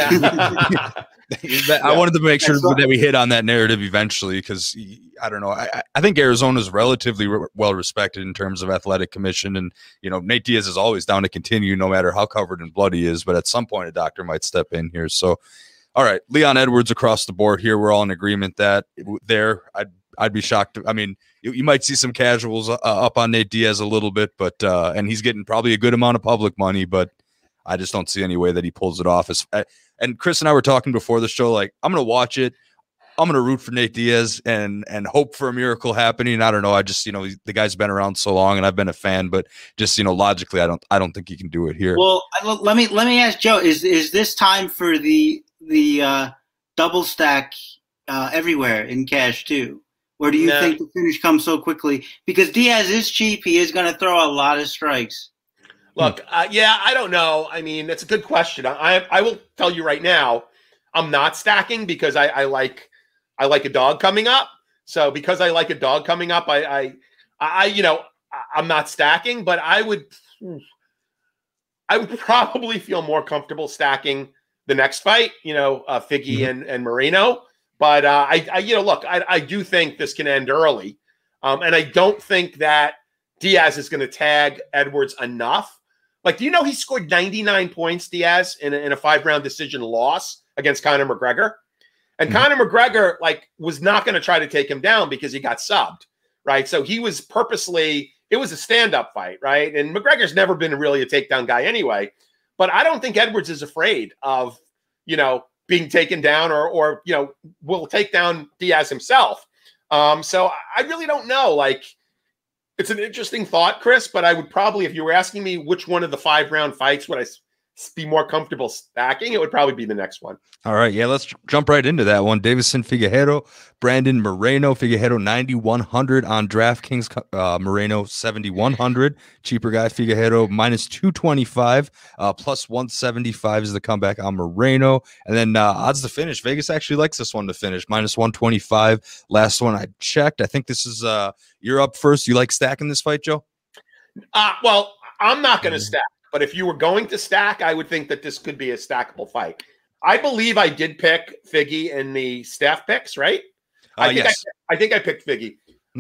I wanted to make sure that we hit on that narrative eventually because, I don't know, I think Arizona is relatively well respected in terms of athletic commission. And, Nate Diaz is always down to continue no matter how covered in blood he is. But at some point, a doctor might step in here. So, all right, Leon Edwards across the board here. We're all in agreement that I'd be shocked. I mean, you might see some casuals up on Nate Diaz a little bit, but and he's getting probably a good amount of public money, but I just don't see any way that he pulls it off. And Chris and I were talking before the show, like, I'm going to watch it. I'm going to root for Nate Diaz and hope for a miracle happening. I don't know. I just, the guy's been around so long and I've been a fan, but just, logically, I don't think he can do it here. Well, let me ask Joe, is this time for the double stack everywhere in cash too? Or do you think the finish comes so quickly? Because Diaz is cheap. He is going to throw a lot of strikes. Look, I don't know. I mean, that's a good question. I will tell you right now, I'm not stacking because I like a dog coming up. So because I like a dog coming up, I'm not stacking, but I would probably feel more comfortable stacking the next fight, Figgy and Moreno. But I do think this can end early, and I don't think that Diaz is going to tag Edwards enough. Like, do you know he scored 99 points, Diaz, in a 5-round decision loss against Conor McGregor? And Conor McGregor was not going to try to take him down because he got subbed, right? So he was purposely. It was a stand-up fight, right? And McGregor's never been really a takedown guy anyway. But I don't think Edwards is afraid of being taken down or will take down Diaz himself. So I really don't know. It's an interesting thought, Chris, but I would probably, if you were asking me which one of the 5-round fights would I be more comfortable stacking, it would probably be the next one. All right. Yeah, let's jump right into that one. Deiveson Figueiredo, Brandon Moreno. Figueiredo 9,100 on DraftKings. Moreno 7,100. Cheaper guy Figueiredo minus 225. Plus 175 is the comeback on Moreno. And then odds to finish. Vegas actually likes this one to finish. Minus 125. Last one I checked. I think this is you're up first. You like stacking this fight, Joe? Well, I'm not going to stack. But if you were going to stack, I would think that this could be a stackable fight. I believe I did pick Figgy in the staff picks, right? Yes. I think I picked Figgy.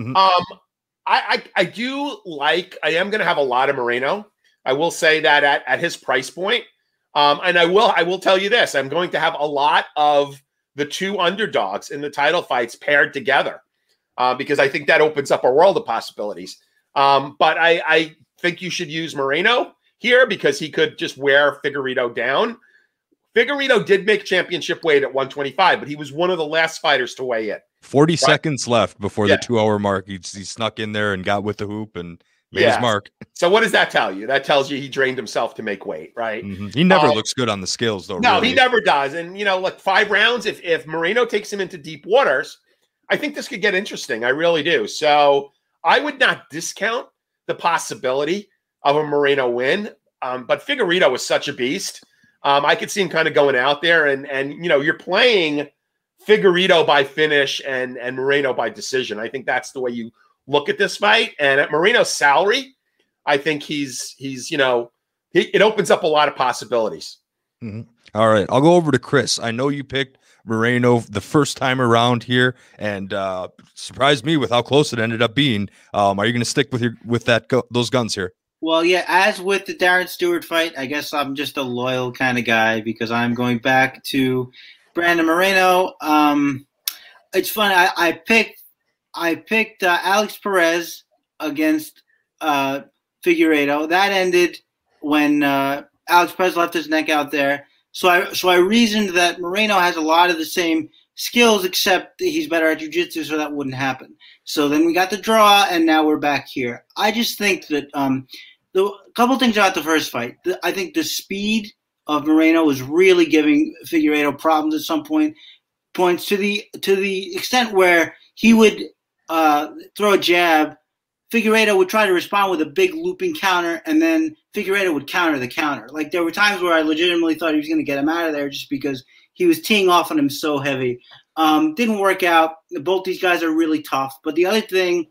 I do like. I am going to have a lot of Moreno. I will say that at his price point, and I will tell you this: I'm going to have a lot of the two underdogs in the title fights paired together because I think that opens up a world of possibilities. But I think you should use Moreno here because he could just wear Figueiredo down. Figueiredo did make championship weight at 125, but he was one of the last fighters to weigh in. 40 seconds left before the 2-hour mark. He snuck in there and got with the hoop and made his mark. So what does that tell you? That tells you he drained himself to make weight, right? He never looks good on the scales, though. No, really. He never does. And, 5 rounds, if Moreno takes him into deep waters, I think this could get interesting. I really do. So I would not discount the possibility of a Moreno win. But Figueiredo was such a beast. I could see him kind of going out there and you're playing Figueiredo by finish and Moreno by decision. I think that's the way you look at this fight. And at Moreno's salary, I think he's it opens up a lot of possibilities. Mm-hmm. All right, I'll go over to Chris. I know you picked Moreno the first time around here, and surprised me with how close it ended up being. Are you going to stick with those guns here? Well, yeah, as with the Darren Stewart fight, I guess I'm just a loyal kind of guy because I'm going back to Brandon Moreno. It's funny. I picked Alex Perez against Figueiredo. That ended when Alex Perez left his neck out there. So I reasoned that Moreno has a lot of the same skills, except he's better at jiu-jitsu, so that wouldn't happen. So then we got the draw, and now we're back here. I just think that a couple things about the first fight. I think the speed of Moreno was really giving Figueiredo problems at some points to the extent where he would throw a jab. Figueiredo would try to respond with a big looping counter, and then Figueiredo would counter the counter. Like, there were times where I legitimately thought he was going to get him out of there just because he was teeing off on him so heavy. Didn't work out. Both these guys are really tough. But the other thing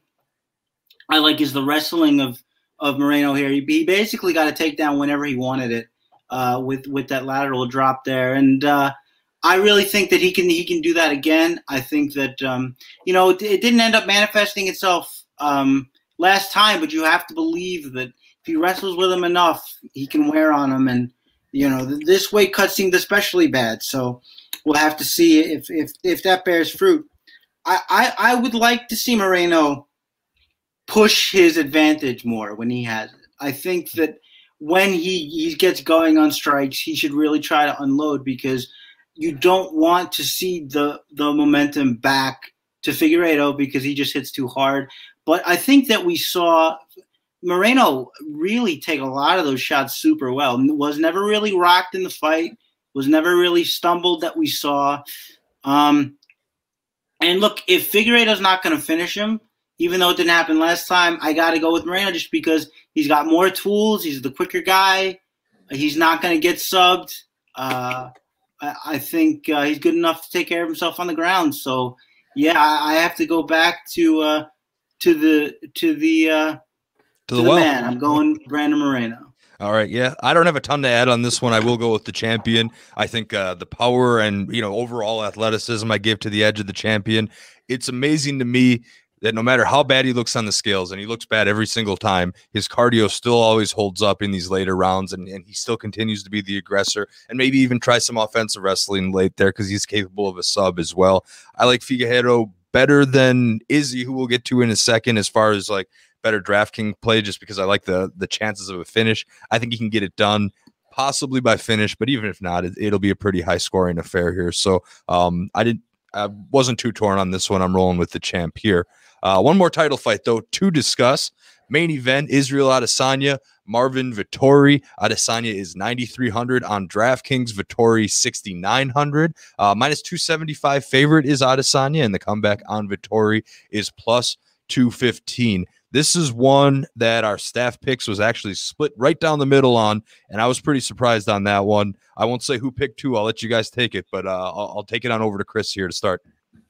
I like is the wrestling of Moreno here. He basically got a takedown whenever he wanted it with that lateral drop there. And I really think that he can do that again. I think that, it didn't end up manifesting itself last time, but you have to believe that if he wrestles with him enough, he can wear on him. And, this weight cut seemed especially bad. So we'll have to see if that bears fruit. I would like to see Moreno push his advantage more when he has it. I think that when he gets going on strikes, he should really try to unload, because you don't want to see the momentum back to Figueiredo because he just hits too hard. But I think that we saw Moreno really take a lot of those shots super well. Was never really rocked in the fight, was never really stumbled that we saw. And look, if Figueiredo's not going to finish him, even though it didn't happen last time, I got to go with Moreno just because he's got more tools. He's the quicker guy. He's not going to get subbed. I think he's good enough to take care of himself on the ground. So, yeah, I have to go back to the man. I'm going Brandon Moreno. All right, yeah, I don't have a ton to add on this one. I will go with the champion. I think the power and overall athleticism I give to the edge of the champion. It's amazing to me that no matter how bad he looks on the scales, and he looks bad every single time, his cardio still always holds up in these later rounds, and he still continues to be the aggressor, and maybe even try some offensive wrestling late there because he's capable of a sub as well. I like Figueiredo better than Izzy, who we'll get to in a second, as far as like better DraftKings play, just because I like the chances of a finish. I think he can get it done, possibly by finish, but even if not, it'll be a pretty high scoring affair here. So I wasn't too torn on this one. I'm rolling with the champ here. One more title fight, though, to discuss. Main event, Israel Adesanya, Marvin Vettori. Adesanya is 9,300 on DraftKings. Vettori 6,900. Minus 275 favorite is Adesanya, and the comeback on Vettori is plus 215. This is one that our staff picks was actually split right down the middle on, and I was pretty surprised on that one. I won't say who picked who. I'll let you guys take it, but I'll take it on over to Chris here to start.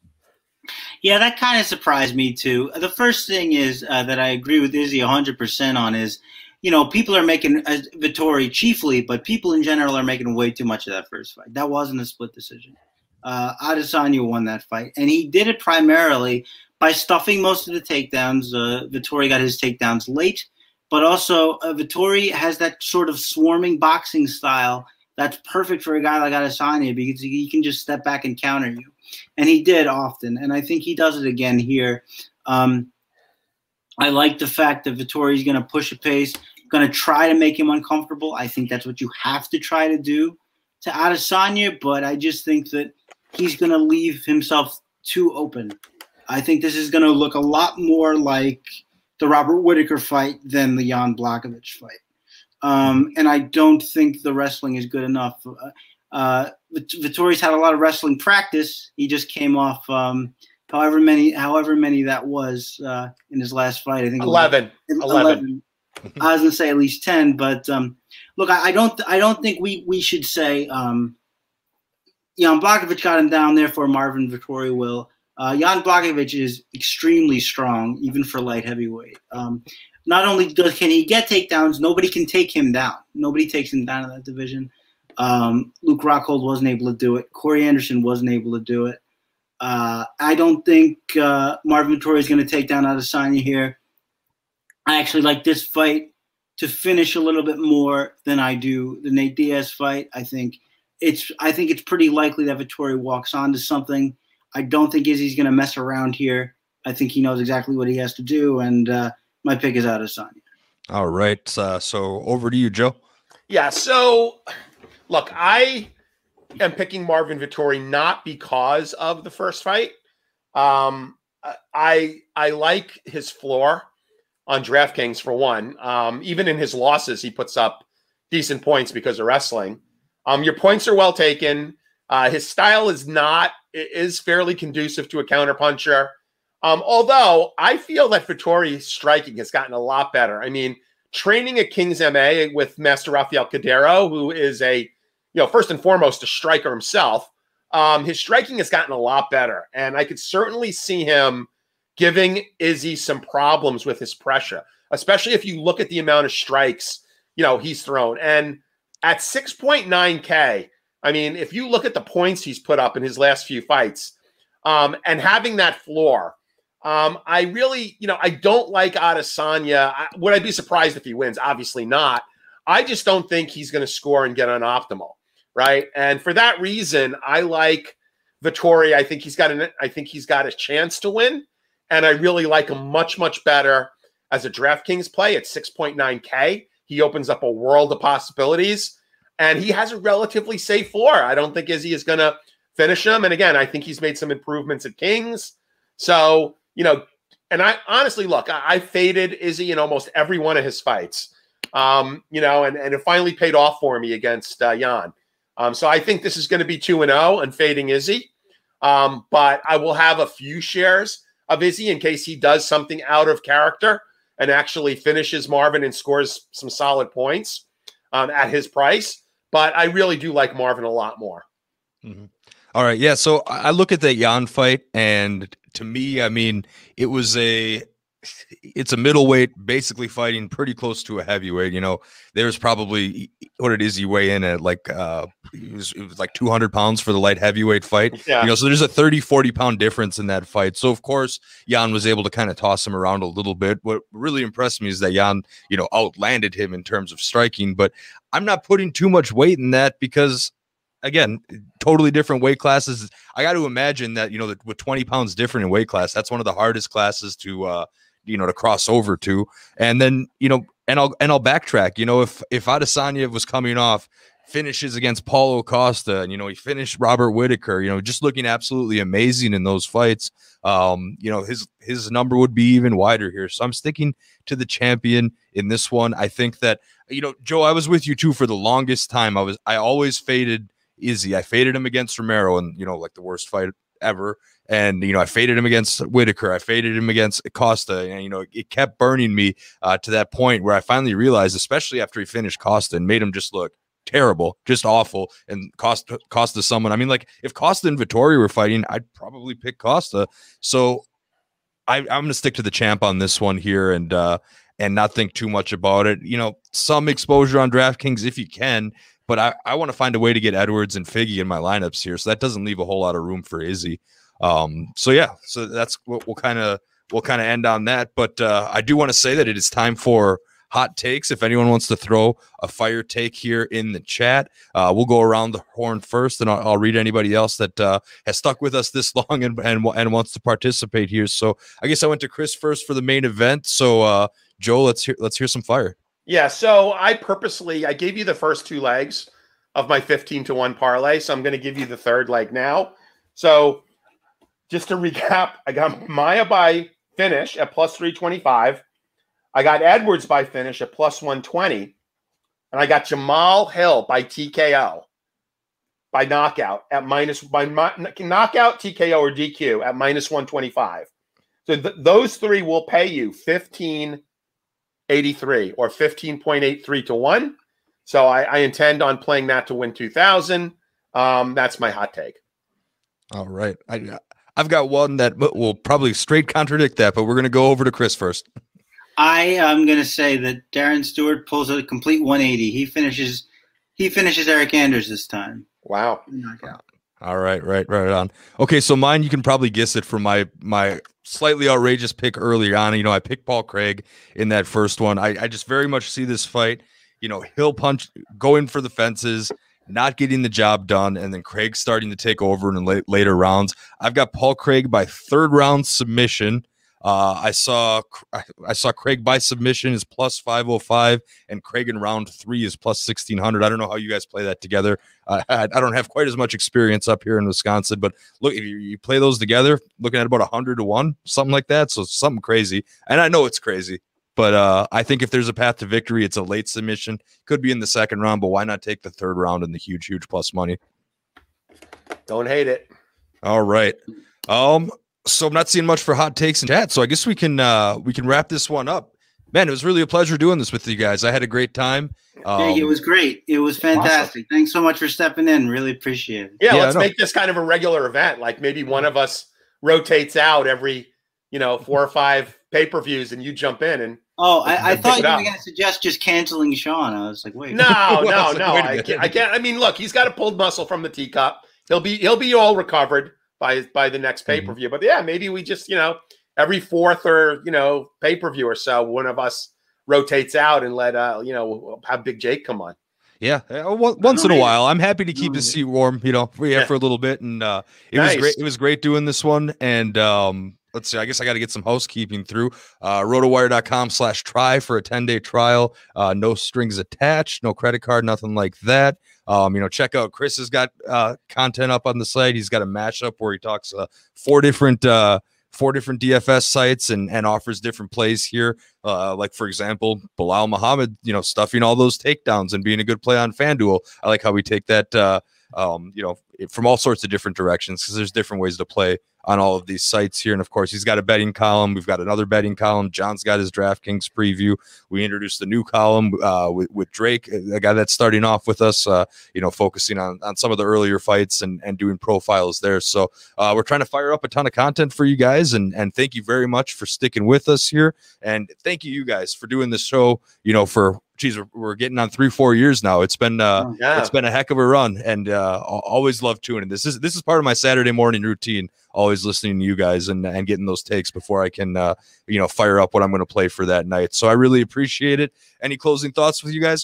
Yeah, that kind of surprised me too. The first thing is that I agree with Izzy 100% on is, people are making Vettori chiefly, but people in general are making way too much of that first fight. That wasn't a split decision. Adesanya won that fight, and he did it primarily by stuffing most of the takedowns. Vettori got his takedowns late, but also Vettori has that sort of swarming boxing style that's perfect for a guy like Adesanya because he can just step back and counter you. And he did often, and I think he does it again here. I like the fact that Vettori's going to push a pace, going to try to make him uncomfortable. I think that's what you have to try to do to Adesanya, but I just think that he's going to leave himself too open. I think this is going to look a lot more like the Robert Whittaker fight than the Jan Blachowicz fight. And I don't think the wrestling is good enough. Vettori's had a lot of wrestling practice. He just came off however many that was in his last fight. I think 11. I was gonna say at least 10, but look, I don't think we should say Jan Blachowicz got him down, therefore Marvin Vettori will. Jan Blachowicz is extremely strong, even for light heavyweight. Not only can he get takedowns, nobody can take him down. Nobody takes him down in that division. Luke Rockhold wasn't able to do it. Corey Anderson wasn't able to do it. I don't think Marvin Vettori is going to take down Adesanya here. I actually like this fight to finish a little bit more than I do the Nate Diaz fight. I think it's pretty likely that Vettori walks onto something. I don't think Izzy's going to mess around here. I think he knows exactly what he has to do, and my pick is Adesanya. All right. So over to you, Joe. Yeah. So, look, I am picking Marvin Vettori not because of the first fight. I like his floor on DraftKings for one. Even in his losses, he puts up decent points because of wrestling. Your points are well taken. His style is fairly conducive to a counterpuncher. Although I feel that Vettori's striking has gotten a lot better. I mean, training at King's MA with Master Rafael Cadero, who is first and foremost a striker himself, his striking has gotten a lot better. And I could certainly see him giving Izzy some problems with his pressure, especially if you look at the amount of strikes, he's thrown. And at 6.9K, I mean, if you look at the points he's put up in his last few fights, and having that floor, I really, I don't like Adesanya. Would I be surprised if he wins? Obviously not. I just don't think he's going to score and get unoptimal, right? And for that reason, I like Vettori. I think he's got a chance to win, and I really like him much, much better as a DraftKings play at 6.9K. He opens up a world of possibilities, and he has a relatively safe floor. I don't think Izzy is going to finish him. And again, I think he's made some improvements at Kings. So, and I honestly, look, I faded Izzy in almost every one of his fights, and it finally paid off for me against Jan. So I think this is going to be 2-0 and fading Izzy. But I will have a few shares of Izzy in case he does something out of character and actually finishes Marvin and scores some solid points at his price. But I really do like Marvin a lot more. Mm-hmm. All right. Yeah. So I look at the Jan fight, and to me, I mean, it's a middleweight basically fighting pretty close to a heavyweight. There's probably, what did Izzy weigh in at? Like, it was like 200 pounds for the light heavyweight fight. Yeah. So there's a 30-40 pound difference in that fight. So of course, Jan was able to kind of toss him around a little bit. What really impressed me is that Jan, outlanded him in terms of striking, but I'm not putting too much weight in that because, again, totally different weight classes. I got to imagine that, that with 20 pounds different in weight class, that's one of the hardest classes to cross over to. And then, and I'll backtrack, if Adesanya was coming off finishes against Paulo Costa and, he finished Robert Whittaker, just looking absolutely amazing in those fights. His number would be even wider here. So I'm sticking to the champion in this one. I think that, Joe, I was with you too for the longest time. I always faded Izzy. I faded him against Romero and, like the worst fight ever. And, I faded him against Whittaker. I faded him against Costa. And, it kept burning me to that point where I finally realized, especially after he finished Costa and made him just look terrible, just awful. And Costa someone, I mean, like if Costa and Vettori were fighting, I'd probably pick Costa. So I'm going to stick to the champ on this one here and not think too much about it. Some exposure on DraftKings if you can. But I want to find a way to get Edwards and Figgy in my lineups here, so that doesn't leave a whole lot of room for Izzy. So that's what we'll kind of end on that. But I do want to say that it is time for hot takes. If anyone wants to throw a fire take here in the chat, we'll go around the horn first, and I'll read anybody else that has stuck with us this long and wants to participate here. So I guess I went to Chris first for the main event. So Joe, let's hear some fire. Yeah, so I gave you the first two legs of my 15-1 parlay, so I'm going to give you the third leg now. So just to recap, I got Maia by finish at plus 325. I got Edwards by finish at plus 120. And I got Jamal Hill by TKO, by knockout, knockout, TKO, or DQ at minus 125. So those three will pay you 15.83 or 15.83 to 1. So I intend on playing that to win 2,000. That's my hot take. All right. I've got one that will probably straight contradict that, but we're going to go over to Chris first. I am going to say that Darren Stewart pulls a complete 180. He finishes Eric Anders this time. Wow. Knockout. All right, right on. Okay, so mine, you can probably guess it from my slightly outrageous pick earlier on. I picked Paul Craig in that first one. I just very much see this fight, he'll punch, going for the fences, not getting the job done, and then Craig starting to take over in the later rounds. I've got Paul Craig by third round submission. I saw Craig by submission is plus 505, and Craig in round 3 is plus 1600. I don't know how you guys play that together. I don't have quite as much experience up here in Wisconsin, but look, if you play those together, looking at about 100-1, something like that. So something crazy, and I know it's crazy, but I think if there's a path to victory, it's a late submission. Could be in the second round, but why not take the third round and the huge plus money? Don't hate it. All right. So I'm not seeing much for hot takes in chat, so I guess we can wrap this one up. Man, it was really a pleasure doing this with you guys. I had a great time. It was great. It was fantastic. Awesome. Thanks so much for stepping in. Really appreciate it. Yeah, let's make this kind of a regular event. Like maybe one of us rotates out every, 4 or 5 pay-per-views, and you jump in and. Oh, I thought you were going to suggest just canceling Sean. I was like, wait. No. I can't. I mean, look, he's got a pulled muscle from the teacup. He'll be all recovered by the next pay-per-view. But yeah, maybe we just, every 4th or, pay-per-view or so, one of us rotates out and let, have Big Jake come on. Yeah. Once in a while. I'm happy to keep his seat warm, for a little bit. And it was great. It was great doing this one. And let's see, I guess I got to get some housekeeping through. Rotowire.com/try for a 10-day trial. No strings attached, no credit card, nothing like that. Check out Chris has got content up on the site. He's got a mashup where he talks 4 different DFS sites and offers different plays here. Like for example, Bilal Muhammad, stuffing all those takedowns and being a good play on FanDuel. I like how we take that from all sorts of different directions, because there's different ways to play on all of these sites here. And of course, he's got a betting column. We've got another betting column. John's got his DraftKings preview. We introduced a new column with Drake, a guy that's starting off with us, focusing on some of the earlier fights and doing profiles there. So we're trying to fire up a ton of content for you guys. And thank you very much for sticking with us here. And thank you guys for doing this show, we're getting on 3-4 years now. It's been it's been a heck of a run, and always love tuning. This is part of my Saturday morning routine. Always listening to you guys and getting those takes before I can fire up what I'm going to play for that night. So I really appreciate it. Any closing thoughts with you guys?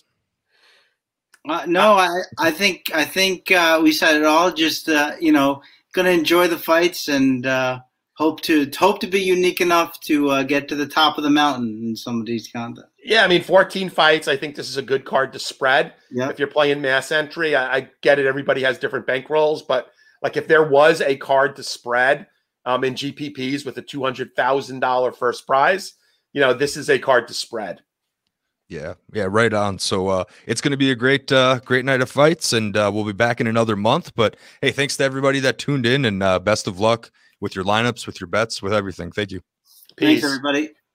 No, I think we said it all. Just going to enjoy the fights and hope to be unique enough to get to the top of the mountain in some of these contests. Yeah, I mean, 14 fights. I think this is a good card to spread. Yep. If you're playing mass entry, I get it. Everybody has different bankrolls, but like if there was a card to spread in GPPs with a $200,000 first prize, this is a card to spread. Yeah, right on. So it's going to be a great night of fights, and we'll be back in another month. But hey, thanks to everybody that tuned in, and best of luck with your lineups, with your bets, with everything. Thank you. Peace. Thanks, everybody.